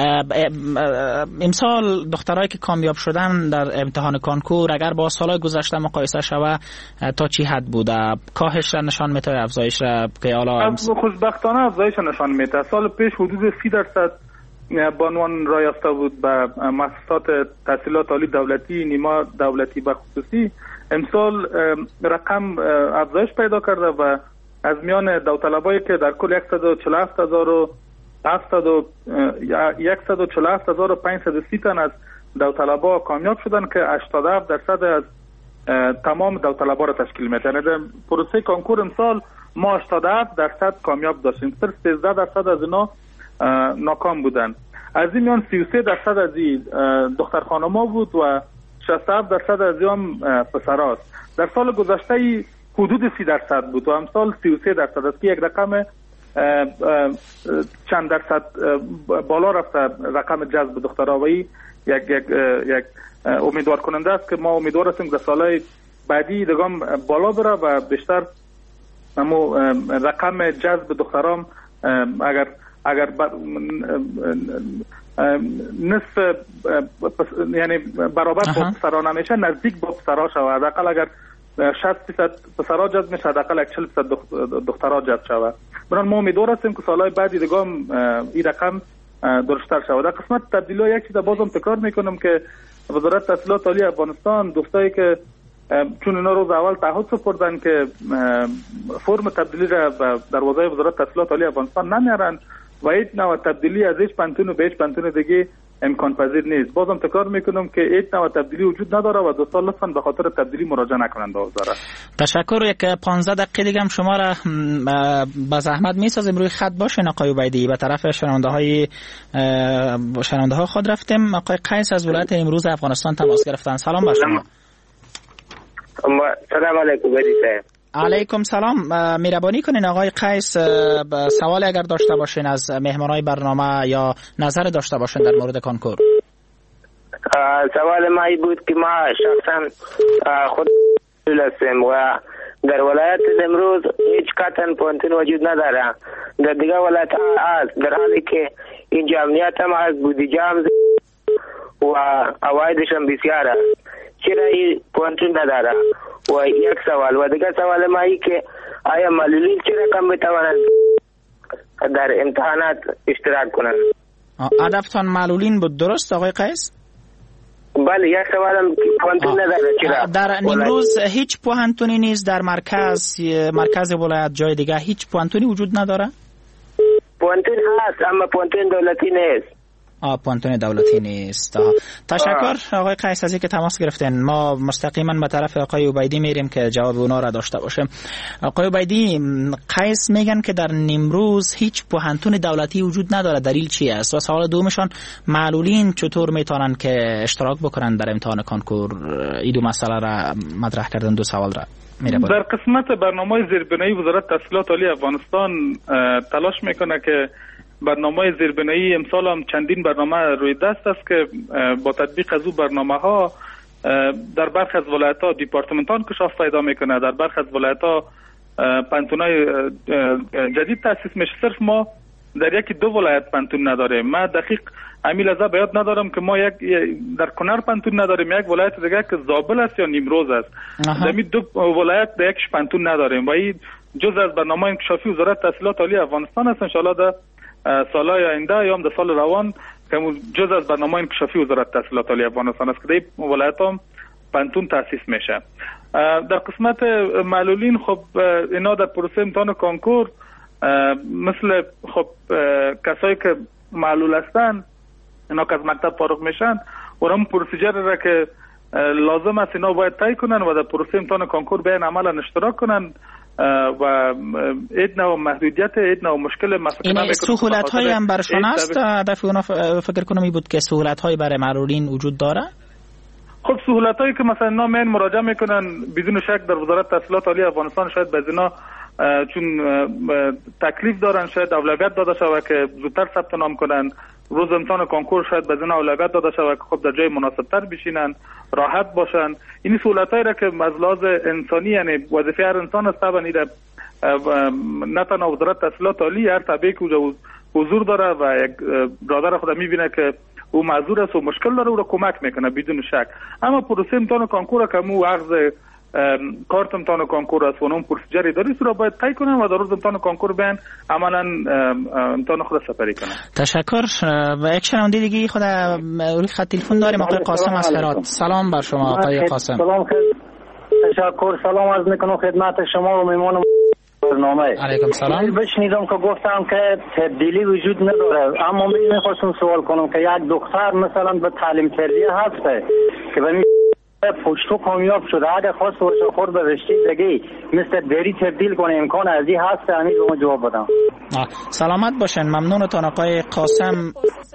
امسال دخترایی که کامیاب شدن در امتحان کنکور اگر با سالهای گذشته مقایسه شوه تا چی حد بوده؟ کاهش را نشان میده، افزایش را که حالا خوشبختانه افزایش نشان میده. سال پیش حدود 30% بانوان را یافته بود به مؤسسات تحصیلات عالی دولتی، نیما دولتی و خصوصی. امسال رقم افزایش پیدا کرده و از میان داوطلبایی که در کل 147,530 تن از داوطلبا کامیاب شدن که 87% از تمام داوطلبا را تشکیل میده. یعنی در پروسه کنکور امسال ما 87% کامیاب داشتیم، صرف 13% از اینا ناکام بودن. از این میان 33% از این دختر خانما بود و 67% از این پسراست. در سال گذشته حدود 30% بود و امسال 33% است که یک رقم چند درصد بالا رفته رقم جذب دخترها و یک امیدوار کننده است که ما امیدوار هستیم که در سالهای بعدی دگام بالا بره و بیشتر رقم جذب دخترام اگر نصف یعنی برابر با پسرها نمیشه نزدیک با پسرها شود. حداقل اگر 60% پسرها جذب میشه حداقل 40% دخترها جذب شود. برای ما امیدوار هستیم که سالهای بعدی دگام این رقم درشتر شود. در قسمت تبدیلی یک چیز بازم تکرار میکنم که وزارت تحصیلات عالی افغانستان دوستایی که چون اینا روز اول تعهد سپردن که فرم تبدیلی را در وظایف وزارت تحصیلات عالی افغانستان نمیارن و هیچ نوع تبدیلی از هیچ پانتون و به هیچ پانتون دیگه امکان پذیر نیست. بازم تکرار میکنم که هیچ نوع تبدیلی وجود نداره و دوستان لطفاً به خاطر تبدیلی مراجعه نکنند به وزارت. تشکر. یک 15 دقیقه دیگه هم شما را با زحمت میسازیم روی خط باشین آقای عبیدی. به طرف شنونده ها خود رفتیم. آقای قیس از ولایت امروز افغانستان تماس گرفتن. سلام بر شما. سلام علیکم بدی صاحب. علیکم سلام. مهربانی کنین آقای قیس سوال اگر داشته باشین از مهمانای برنامه یا نظر داشته باشین در مورد کنکور. سوال ما این بود که ما شخصا خود هستیم و در ولایت امروز هیچ کتن پانتون وجود نداره. در دیگه ولایت هست در حالی که اینجا امنیت هم از بودجه هم و عوایدش هم بسیار است. چرا این پانتون نداره؟ و یک سوال و دیگه سوال ما ای که آیا معلولین چرا کم بتوانند در امتحانات اشتراک کنند؟ هدفتان معلولین بود درست آقای قیس؟ بله یک سوالم پانتون نداره چرا؟ در نیمروز هیچ پوهنتونی نیست در مرکز ولایت جای دیگه هیچ پوهنتونی وجود نداره؟ پوهنتون هست اما پوهنتون دولتی نیست. پوانتون دولتی نیست. تشکر آقای قیس از اینکه تماس گرفتین. ما مستقیما به طرف آقای عبیدی میریم که جواب اونا را داشته باشیم. آقای عبیدی، قیس میگن که در نیمروز هیچ پوهنتون دولتی وجود نداره، دلیل چی است؟ و سوال دومشان معلولین چطور میتونن که اشتراک بکنن در امتحان کنکور؟ این دو مسئله را مطرح کردن، دو سوال را. در قسمت برنامه زیربنایی وزارت تحصیلات عالی افغانستان تلاش میکنه که برنامه زیربنایی امسال هم چندین برنامه روی دست است که با تطبیق از او برنامه ها در برخی از ولایت ها دیپارتمنتان کشاف پیدا میکنه، در برخی از ولایت ها پانتونای جدید تاسیس میشه. صرف ما در یکی دو ولایت پانتون نداریم. من دقیق امیل از به یاد ندارم که ما در کنر پانتون نداریم، یک ولایت دیگه که زابل است یا نیمروز است. در دو ولایت در یکش پانتون نداریم و این جز از برنامه انکشافی وزارت تحصیلات عالی افغانستان است. ان شاء الله در سالهای آینده یا هم در سال روان که جز از برنامه انکشافی وزارت تحصیلات عالی افغانستان است که در ولایت هم پانتون تاسیس میشه. در قسمت معلولین خب اینا در پروسه امتحان کنکور مثل خب کسایی که معلول هستن، اینا که از مکتب فارغ میشن و هم پروسیجر را که لازم است اینا باید طی کنن و در پروسه امتحان کنکور بیان عملا اشتراک کنن و هیچ نوع محدودیت، هیچ نوع مشکل این سهولت هایی هم برشان است. هدف اونا فکر کنم این بود که سهولت هایی برای معلولین وجود داره. خب سهولت هایی که مثلا اینا من مراجعه میکنن بدون شک در وزارت تحصیلات عالی افغانستان شاید به اینا چون تکلیف دارن شاید اولویت داده شود که زودتر ثبت نام کنن. روز امتحان کنکور شاید به اینا اولویت داده شود که خب در جای مناسب تر بشینن، راحت باشن. این سهولتایی را که از لحاظ انسانی یعنی وظیفه هر انسان است طبعا این نه تنها وزارت تحصیلات عالی هر طبقه که حضور داره و یک برادر خود میبینه که او معذور است و مشکل داره او را کمک میکنه بدون شک. اما پروسه امتحان کنکور که مو اخذ کارت امتحان کنکور است و اون پروسیجری داره رو باید طی کنن و در روز امتحان کنکور بیان عملا امتحان خود سپری کنن. تشکر. و یک شنونده دیگه خود روی خط تلفن داریم آقای قاسم از هرات. سلام بر شما آقای قاسم. سلام تشکر. سلام عرض میکنم خدمت شما و میمان برنامه. علیکم سلام. بشنیدم که گفتم که تبدیلی وجود نداره، اما میخواستم سوال کنم که یک دختر مثلا به تعلیم تربیه هسته که به پشتو کامیاب شده، اگه خواست باشه خود به رشته دیگه مثل دری تبدیل کنه امکان از این هست؟ همین رو جواب بدم. سلامت باشین. ممنونتون آقای قاسم.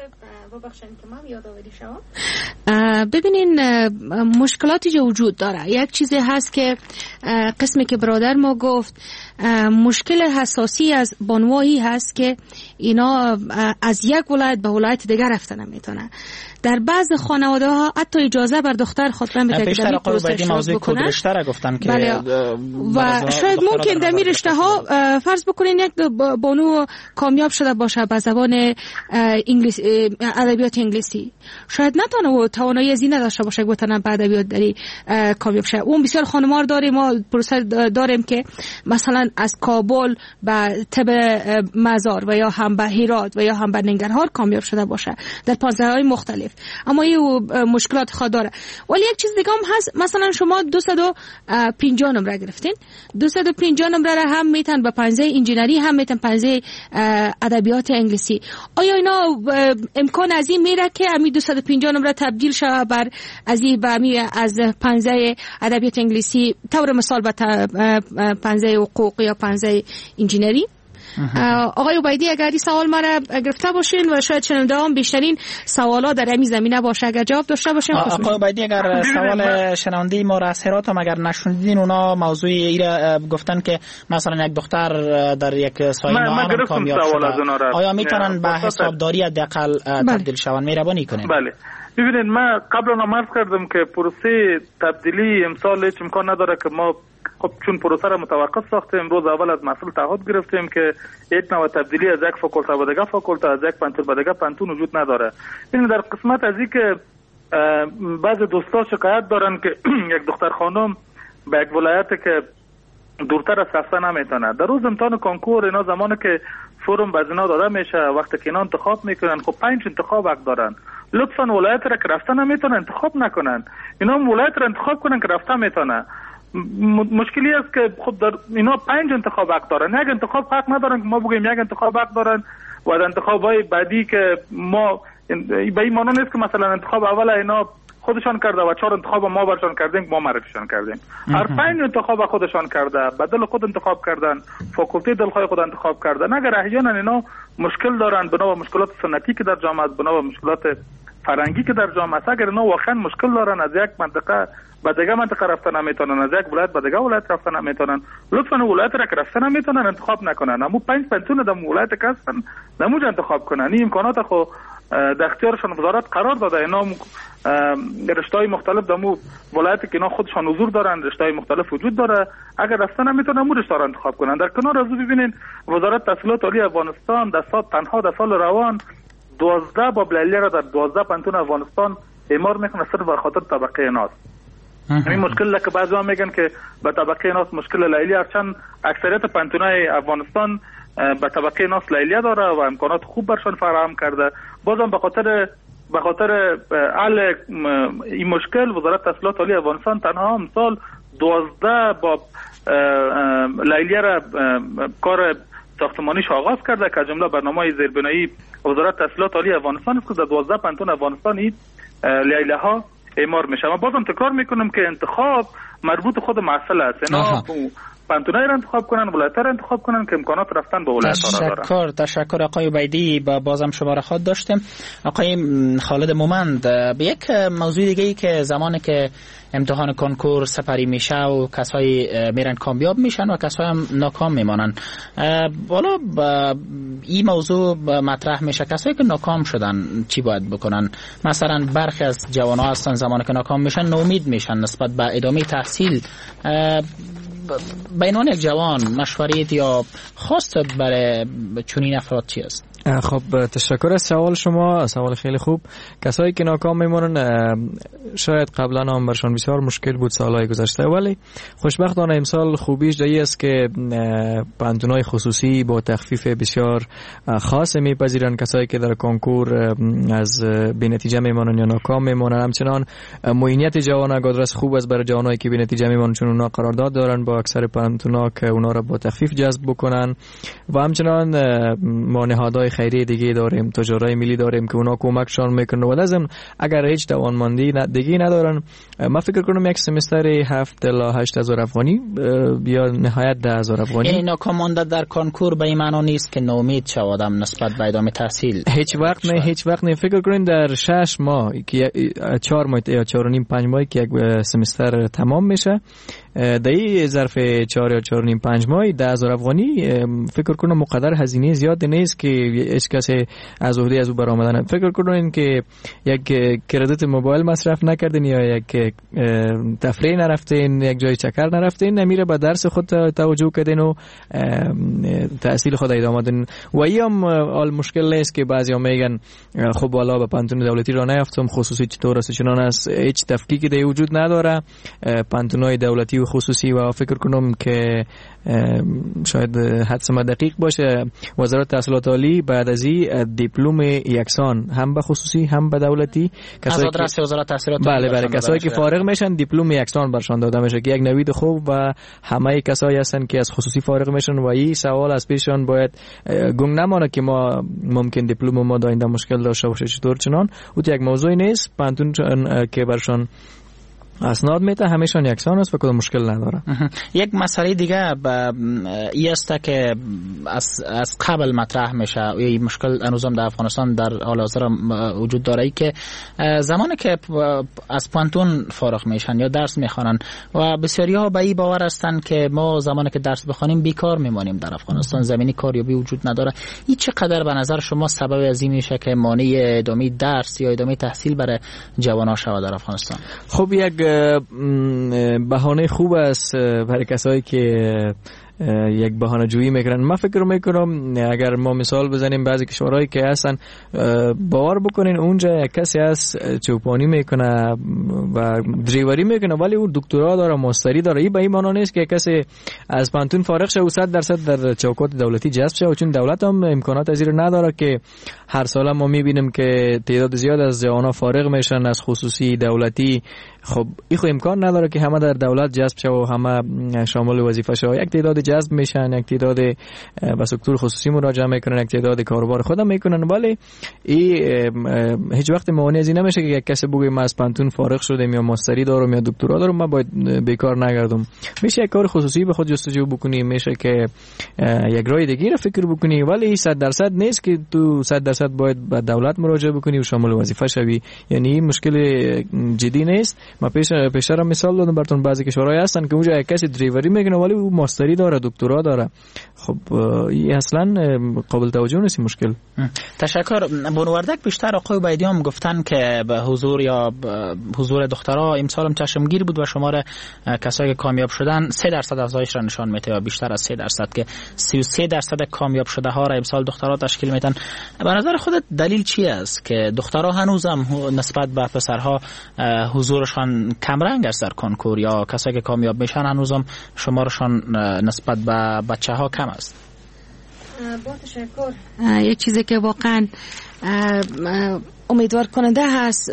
ببینین مشکلاتی جو وجود داره. یک چیزی هست که قسمی که برادر ما گفت، مشکل حساسی از بانوایی هست که اینا از یک ولایت به ولایت دیگر رفتن نمیتونه. در بعض خانواده ها حتی اجازه بر دختر خاطر میده که در پروسه شروع بکنه. رشته را گفتن که بله. و شاید ممکن در می رشته ها فرض بکنین یک بانو کامیاب شده باشه به زبان انگلیسی، ادبیات انگلیسی، شاید نتونه و توانایی از این نداشته باشه که بتونه به ادبیات داری کامیاب شه. اون بسیار خانمار داریم، ما پروسه داریم که مثلا از کابل به تب مزار و یا هم به هرات و یا هم به ننگرهار کامیاب شده باشه در پانزهای مختلف. اما این مشکلات خود داره. ولی یک چیز دیگه هم هست، مثلا شما 250 نمره گرفتین، 250 نمره را هم میتن به پنجه انجینری، هم میتن پنجه ادبیات انگلیسی. آیا اینا امکان از این میره که امی 250 نمره تبدیل شوه بر از پنجه ادبیات انگلیسی طور مثال به پنجه حقوق یا پنجه انجینری؟ آقای عبیدی اگر این سوال مرا گرفته باشین و شاید چنانده هم بیشترین سوالا در همین زمینه باشه، اگر جواب داشته باشین. آقای عبیدی اگر سوال شنونده ما را از هرات هم اگر نشوندین، اونا موضوع ایرا گفتن که مثلا یک دختر در یک سایه نام کامیاب شده، آیا میتونن به حسابداری حداقل تبدیل شون؟ مهربانی کنین. بله ببینید، من قبلا عرض کردم که پروسه تبدیلی امسال هیچ امکان نداره که ما خب چون پروسه را متوقف ساختیم، امروز اول از مسئول تعهد گرفتیم که یک نوع تبدیلی از یک فاکولته به دیگر فاکولته، از یک پانتون به دیگر پانتون وجود نداره. این در قسمت از این که بعضی دوستا شکایت دارن که یک دختر خانم به یک ولایت که دورتر از رفتن نمیتونه. در روز امتحان کنکور اینا زمانی که فرم به اینا داده میشه، وقتی که اینا انتخاب میکنن، خب 5 انتخاب حق دارن. لطفا ولایت را که رفتن نمیتونه انتخاب نکنن، اینا ولایت را انتخاب کنن که رفتن میتونه. مشکلی است که خب در اینا 5 انتخاب حق دارن، یک انتخاب حق ندارن که ما بگیم یک انتخاب حق دارن و در انتخابای بعدی که ما به این معنی نیست که مثلا انتخاب اول اینا خودشان کرده و 4 انتخاب ما برشان کردیم، ما معرفیشان کردیم. هر 5 انتخاب خودشان کرده، بدل خود انتخاب کردن، فاکولته دلخواه خود انتخاب کردن. اگر احیانا اینا مشکل دارن بنا به مشکلات سنتی که در جامعه است، بنا به مشکلات فرنگی که در جامعه است، اگر اینا واقعا مشکل دارن از یک منطقه به دیگه منطقه رفتن نمیتونن، از یک ولایت به دیگه ولایت رفتن نمیتونن، لطفا ولایت را که رفتن نمیتونن انتخاب نکنن. اما 5 پنتون در ولایت که هستن نموج انتخاب کنن. این امکانات خو در اختیارشان وزارت قرار داده. اینا رشته‌های مختلف در ولایت که اینا خودشان حضور دارن، رشته‌های مختلف وجود داره، اگر رفتن نمیتونن امور رشته را انتخاب کنن. در کنار از ببینین وزارت تحصیلات عالی افغانستان تنها در سال روان 12 باب لیلی را در 12 پنتون افغانستان اعمار میکنه صرف به خاطر طبقه ناز. این مشکل که بعضی ها میگن که به طبقه ناس مشکل لیلی، هرچند اکثریت پنتونای افغانستان به طبقه ناس لیلی داره و امکانات خوب برشان فراهم کرده، بازم به خاطر حل این مشکل وزارت تحصیلات عالی افغانستان تنها امسال 12 باب لیلی را کار ساختمانیش آغاز کرده که از جمله برنامه زیربنایی وزارت تحصیلات عالی افغانستان است که در 12 پنتون افغانستان این لیله ها اعمار میشه. من بازم تکرار میکنم که انتخاب مربوط خود محصل است. اینا پنتونای را انتخاب کنن، ولایت را انتخاب کنن که امکانات رفتن به ولایت ها را دارن. تشکر آقای عبیدی. بازم شماره خود داشتیم. آقای خالد مومند، به یک موضوع دیگه ای که زمانی که امتحان کنکور سپری میشه و کسایی میرن کامیاب میشن و کسایی هم ناکام میمانن، والا این موضوع مطرح میشه کسایی که ناکام شدن چی باید بکنن؟ مثلا برخی از جوان ها هستن زمانی که ناکام میشن ناامید میشن نسبت به ادامه تحصیل. به عنوان یک جوان مشورت یا خواست برای چنین افراد چی است؟ خب تشکر از سوال شما، سوال خیلی خوب. کسایی که ناکام میمونن شاید قبلا هم برشان بسیار مشکل بود سالهای گذشته، ولی خوشبختانه امسال خوبیش جایی است که پانتونای خصوصی با تخفیف بسیار خاص میپذیرن کسایی که در کنکور از بی نتیجه میمونن یا ناکام میمونن. همچنان معینیت جوان قدرت خوب است برای جوانایی که بی نتیجه میمونن، چون اونا قرارداد دارن با اکثر پانتونا که اونا را با تخفیف جذب بکنن. و همچنان ما نهادهای خیریه دیگه داریم، تجارای ملی داریم که اونا کمکشان میکنه و لازم اگر هیچ توانمندی دیگه ندارن، ما فکر کنم یک سمستر 7 تا 8 هزار افغانی یا نهایت 10 هزار افغانی. یعنی ناکام مانده در کنکور به این معنی نیست که ناامید شود آدم نسبت به ادامه تحصیل. هیچ وقت نه. فکر کنین در 6 ماه که 4 ماه یا 4 و نیم 5 ماه که یک سمستر تمام میشه، در این ظرف 4 یا 4 و نیم 5 ماه 10,000 افغانی فکر کنم مقدر هزینه زیاد نیست که هیچ کسی از عهده از او برآمدن. فکر کنین که یک کردیت موبایل مصرف نکردین یا یک تفریح نرفتین، یک جای چکر نرفتین، نمیره به درس خود توجه کردین و تحصیل خود ادامه دادین. و ایام آل مشکل نیست که بعضیا میگن خب والا به پانتون دولتی را نیافتم، خصوصی چطور است چنان است. هیچ تفکیکی در وجود نداره. پانتونای دولتی و خصوصی و فکر کنم که شاید حدس ما دقیق باشه، وزارت تحصیلات عالی بعد از این دیپلم یکسان هم به خصوصی هم به دولتی از آدرس وزارت تحصیلات بله کسایی که فارغ میشن دیپلم یکسان برشان داده میشه که یک نوید خوب و همه کسایی هستن که از خصوصی فارغ میشن و این سوال از پیششان باید گنگ نمانه که ما ممکن دیپلم ما داینده مشکل داشته باشه چطور چنان. او یک موضوعی نیست، پانتون که برشان اسناد میته همیشان یکسان است و کدام مشکل نداره. یک مسئله دیگه این است که از قبل مطرح میشه، این مشکل هنوزم در افغانستان در حال حاضر وجود داره، ای که زمانی که از پانتون فارغ میشن یا درس میخوانن و بسیاری ها به این باور هستند که ما زمانی که درس بخوانیم بیکار میمانیم در افغانستان، زمینی کاریابی وجود نداره. این چقدر به نظر شما سبب از این میشه که مانع ادامه درس یا ادامه تحصیل برای جوانان شود در افغانستان؟ خب یک بهانه خوب است برای کسایی که یک بهانه جویی میکنن. من فکر میکنم اگر ما مثال بزنیم بعضی کشورهایی که هستن باور بکنین اونجا کسی از چوپانی میکنه و دریوری میکنه ولی اون دکترا داره، ماستری داره. این به این معنی نیست که کسی از پانتون فارغ شه و 100% در چوکات دولتی جذب شه، چون دولت هم امکانات از این نداره که هر سال ما میبینیم که تعداد زیاد از جوانا فارغ میشن از خصوصی دولتی. خب این خو امکان نداره که همه در دولت جذب شه و همه شامل وظیفه شه. یک تعداد جذب میشن، یک تعداد به سکتور خصوصی مراجعه میکنن، یک تعداد کاروبار خودم میکنن، ولی این هیچ وقت مانع از این نمیشه که یک کسی بگه من از پانتون فارغ شدم یا ماستری دارم یا دکترا دارم من باید بیکار نگردم. میشه یک کار خصوصی به خود جستجو بکنی، میشه که یک راه دیگه رو فکر بکنی، ولی 100% نیست که تو 100% باید به دولت مراجعه بکنی و شامل وظیفه شوی. یعنی مشکل جدی نیست. ما پیشتر مثال دادم براتون، بعضی کشورهای هستن که اونجا یک کسی دریوری میکنه ولی او ماستری داره، دکترا داره. خب این اصلا قابل توجه نیست مشکل. تشکر. بنوردک بیشتر آقای بیدیام گفتن که به حضور یا حضور دخترها امسال هم چشمگیر بود و شمار کسایی که کامیاب شدن 3% افزایش را نشان میده و بیشتر از 3% که 33% کامیاب شده ها را امسال دخترها تشکیل میدن. به نظر خودت دلیل چی است که دخترها هنوزم نسبت به پسرها حضورشان کم رنگ است در کنکور، یا کسایی که کامیاب میشن هنوزم شمارشان نسبت به بچه‌ها کم است؟ با تشکر. یک چیزی که واقعا امیدوار کننده هست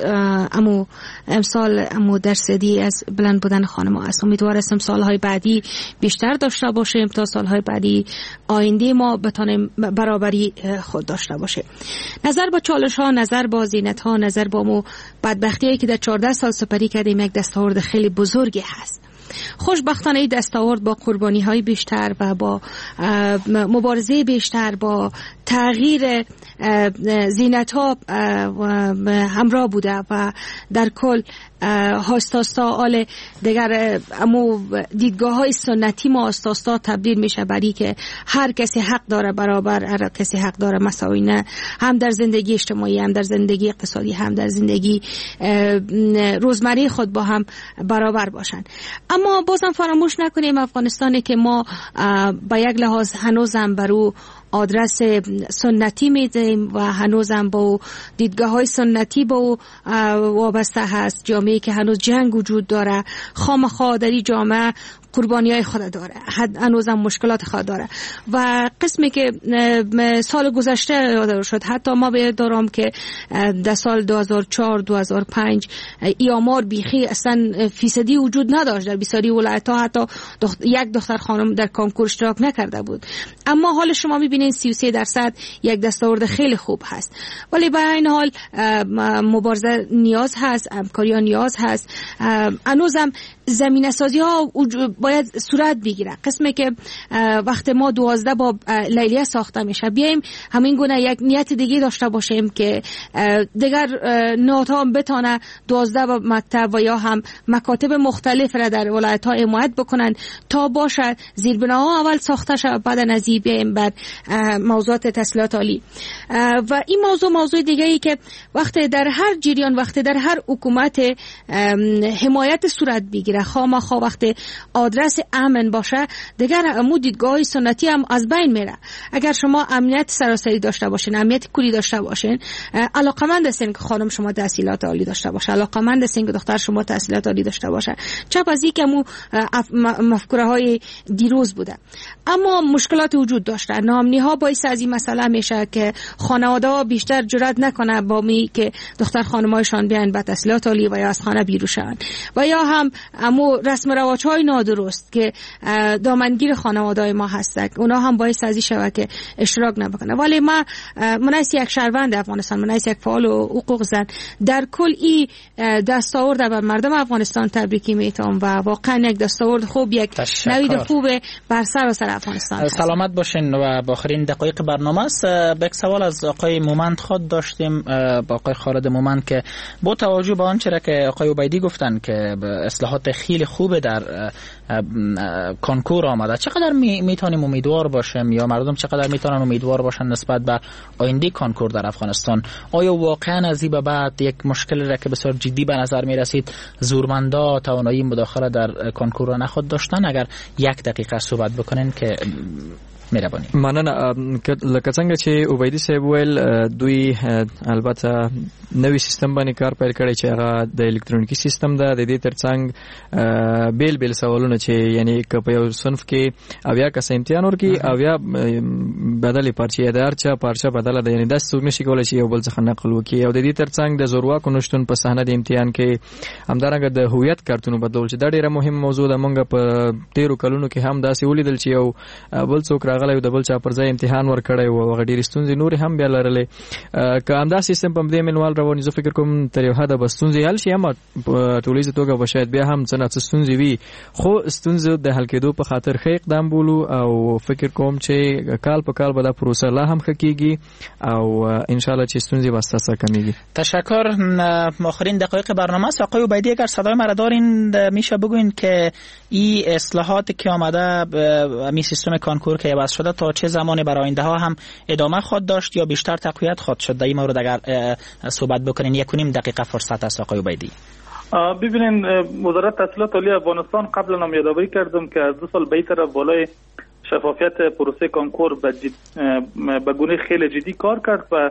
امسال درصدی از بلند بودن خانم ها است. امیدوار هستم سالهای بعدی بیشتر داشته باشیم تا سالهای بعدی آینده ما بتانیم برابری خود داشته باشه. نظر با چالش ها، نظر با زینت ها، نظر با بدبختی هایی که در 14 سال سپری کردیم، یک دستاورد خیلی بزرگی هست. خوشبختانه این دستاورد با قربانی های بیشتر و با مبارزه بیشتر، با تغییر زینت ها همراه بوده و در کل هاستاستا آل دیگر امو دیدگاه های سنتی ما هاستاستا تبدیل میشه بری که هر کسی حق داره برابر، هر کسی حق داره مساوی، نه هم در زندگی اجتماعی، هم در زندگی اقتصادی، هم در زندگی روزمره خود با هم برابر باشن. اما بازم فراموش نکنیم افغانستانی که ما با یک لحاظ هنوزم برو آدرس سنتی میدیم و هنوزم با دیدگاه‌های سنتی با وابسته هست. جامعه که هنوز جنگ وجود داره، خامخا در این جامعه قربانی‌های خود داره، هنوزم مشکلات خود داره. و قسمی که سال گذشته یاد شد، حتی ما به دارم که در سال 2004 2005 ای آمار بیخی اصلا فیصدی وجود نداشت در بسیاری ولایت‌ها، حتی یک دختر خانم در کنکور اشتراک نکرده بود. اما حال شما می‌بینید 33% یک دستاورد خیلی خوب هست. ولی به این حال مبارزه نیاز هست، همکاری نیاز هست. هنوزم زمینه سازی ها باید صورت بگیره. قسمی که وقت ما 12 با لیلیه ساخته میشه، بیایم همین گونه یک نیت دیگه داشته باشیم که دیگر نهادها بتونه 12 با مکتب و یا هم مکاتب مختلف را در ولایت ها حمایت بکنن تا باشه زیربناها اول ساخته شه، بعد از این بیایم بر موضوعات تحصیلات عالی. و این موضوع دیگه ای که وقت در هر جریان، وقت در هر حکومت حمایت صورت بگیره، خامخا وقت آدرس امن باشه، دیگر امو دیدگاه سنتی هم از بین میره. اگر شما امنیت سراسری داشته باشین، امنیت کلی داشته باشین، علاقمند هستین که خانم شما تحصیلات عالی داشته باشه، علاقمند هستین که دختر شما تحصیلات عالی داشته باشه. چپ از این که امو مفکوره های دیروز بوده. اما مشکلات وجود داشته. ناامنی ها باعث از این مسئله میشه که خانواده ها بیشتر جرئت نکنه با می که دختر خانمایشان بیان به تحصیلات عالی و یا از خانه بیرون شون، و یا هم امو رسم و رواج‌های نادرست که دامنگیر خانواده‌های ما هستند، اونا هم باعث از این شوه که اشتراک نبکنه. ولی من از یک شهروند افغانستان، من از یک فعال حقوق زن، در کل این دستاورد بر مردم افغانستان تبریکی میتونم و واقعا یک دستاورد خوب، یک نوید خوب بر سراسر افغانستان. سلامت باشین. و با آخرین دقایق برنامه است، به یک سوال از آقای مومند خود داشتیم، با آقای خالد مومند، که با توجه به آنچه که آقای عبیدی گفتن که اصلاحات خیلی خوبه در کنکور آمده، چقدر میتونیم امیدوار باشیم یا مردم چقدر میتونن امیدوار باشن نسبت به آینده کنکور در افغانستان؟ آیا واقعا از این به بعد یک مشکلی را که بسیار جدی به نظر میرسید زورمندا توانایی مداخله در کنکور را نخود داشتن؟ اگر یک دقیقه صحبت بکنین که مهرباني. مننه. لکه څنګه چې عبیدی صاحب ویل، دوی البته نوې سیستم باندې کار پیل کړی چې هغه د الکترونیکی سیستم ده. د دې ترڅنګ بیل سوالونه چې یعنی که په یو صنف کې اویا کس امتحان ورکړي، اویا بدلې پارچې د هر چا پارچه بدله ده، یعنی داسې څوک نشي کولی چې یو بل څخه نقل وکړي. او د دې ترڅنګ د زورواکو نشتون په صحنه د امتحان کې، همدارنګه د هویت کارتونو بدلول چې دا ډیره مهم موضوع ده. موږ په 13 کلونو کې هم داسې ولیدل چې یو بل څوک راغلی د بل چا پر ځای امتحان ورکړی او هغه ډېرې ستونزې نورې هم بیا لرلې. که همدا سیستم په دې منوال روان، زه فکر کوم تر یو حده به ستونزې حل شي، اما په ټولیزه توګه به شاید بیا هم څه نه څه ستونزې وي، خو ستونزې د حل کېدو په خاطر ښه اقدام بولو او فکر کوم چې کال په کال به دا پروسه لا هم ښه کېږي او انشاءالله چې ستونزې به ستاسو کمیږي. تشکر. آخرین دقایق برنامه است. آقای عبیدی اگر صدای مرا دارین میشه بگوین که این اصلاحاتی که آمده می سیستم کنکور که عوض شده تا چه زمانی برای آینده ها هم ادامه خواهد داشت یا بیشتر تقویت خواهد شد؟ در این مورد اگر صحبت بکنین 1.5 دقیقه فرصت است آقای عبیدی. ببینین، وزارت تحصیلات عالی افغانستان قبلا هم یادآوری کردم که از 2 سال به این طرف بالای شفافیت پروسه کنکور به گونه خیلی جدی کار کرد و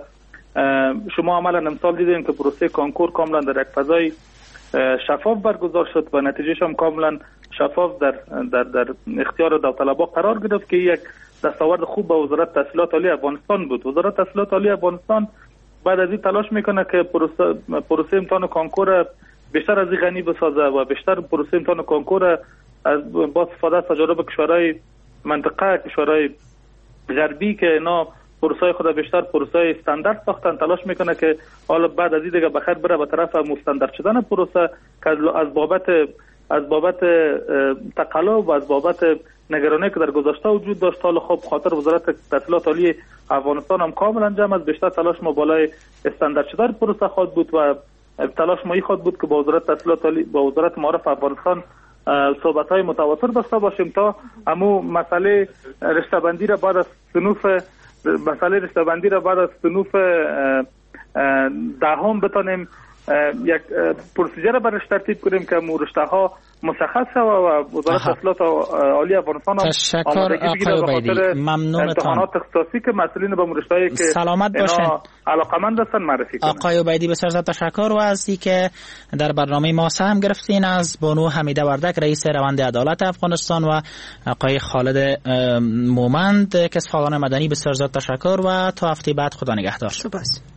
شما عملا امسال دیدین که پروسه کنکور کاملا در یک فضای شفاف برگزار شد و نتیجهش هم کاملا شفاف در اختیار داوطلبا قرار گرفت که یک دستاورد خوب به وزارت تحصیلات عالی افغانستان بود. وزارت تحصیلات عالی افغانستان بعد از این تلاش میکنه که پروسه امتحان کنکور بیشتر از این غنی بسازه و بیشتر پروسه امتحان کنکور با استفاده از تجارب کشورهای منطقه، کشورهای غربی که اینا پروسه خود بیشتر پروسه استاندارد ساختن، تلاش میکنه که حالا بعد از این دیگه بخیر بره به طرف مستندرد شدن پروسه که از بابت تقلب و از بابت نگرانی که در گذشته وجود داشت. حالا خب خاطر وزارت تحصیلات عالی افغانستان هم کاملا جمع است. بیشتر تلاش ما بالای استاندارد شدن پروسه خواهد بود و تلاش ما خواهد بود که با وزارت تحصیلات عالی، با وزارت معارف افغانستان صحبت‌های متواتر داشته باشیم تا همو مسئله رشته بندی را بعد از صنوف دهم بتانیم یک پروسیجر برش ترتیب کنیم که رشته ها مشخص و وزارت اطلاعات عالی افغانستان تشکر آقای عبیدی، ممنونتان. امتحانات اختصاصی که مسئولین به رشته‌ای که سلامت باشین علاقمند هستن معرفی کنن. آقای عبیدی بسیار زیاد تشکر و از اینکه در برنامه ما سهم گرفتین. از بانو حمیده وردک رئیس روند عدالت افغانستان و آقای خالد مومند که از فعالان مدنی بسیار زیاد تشکر و تا هفته بعد خدا نگهدار. سپاس.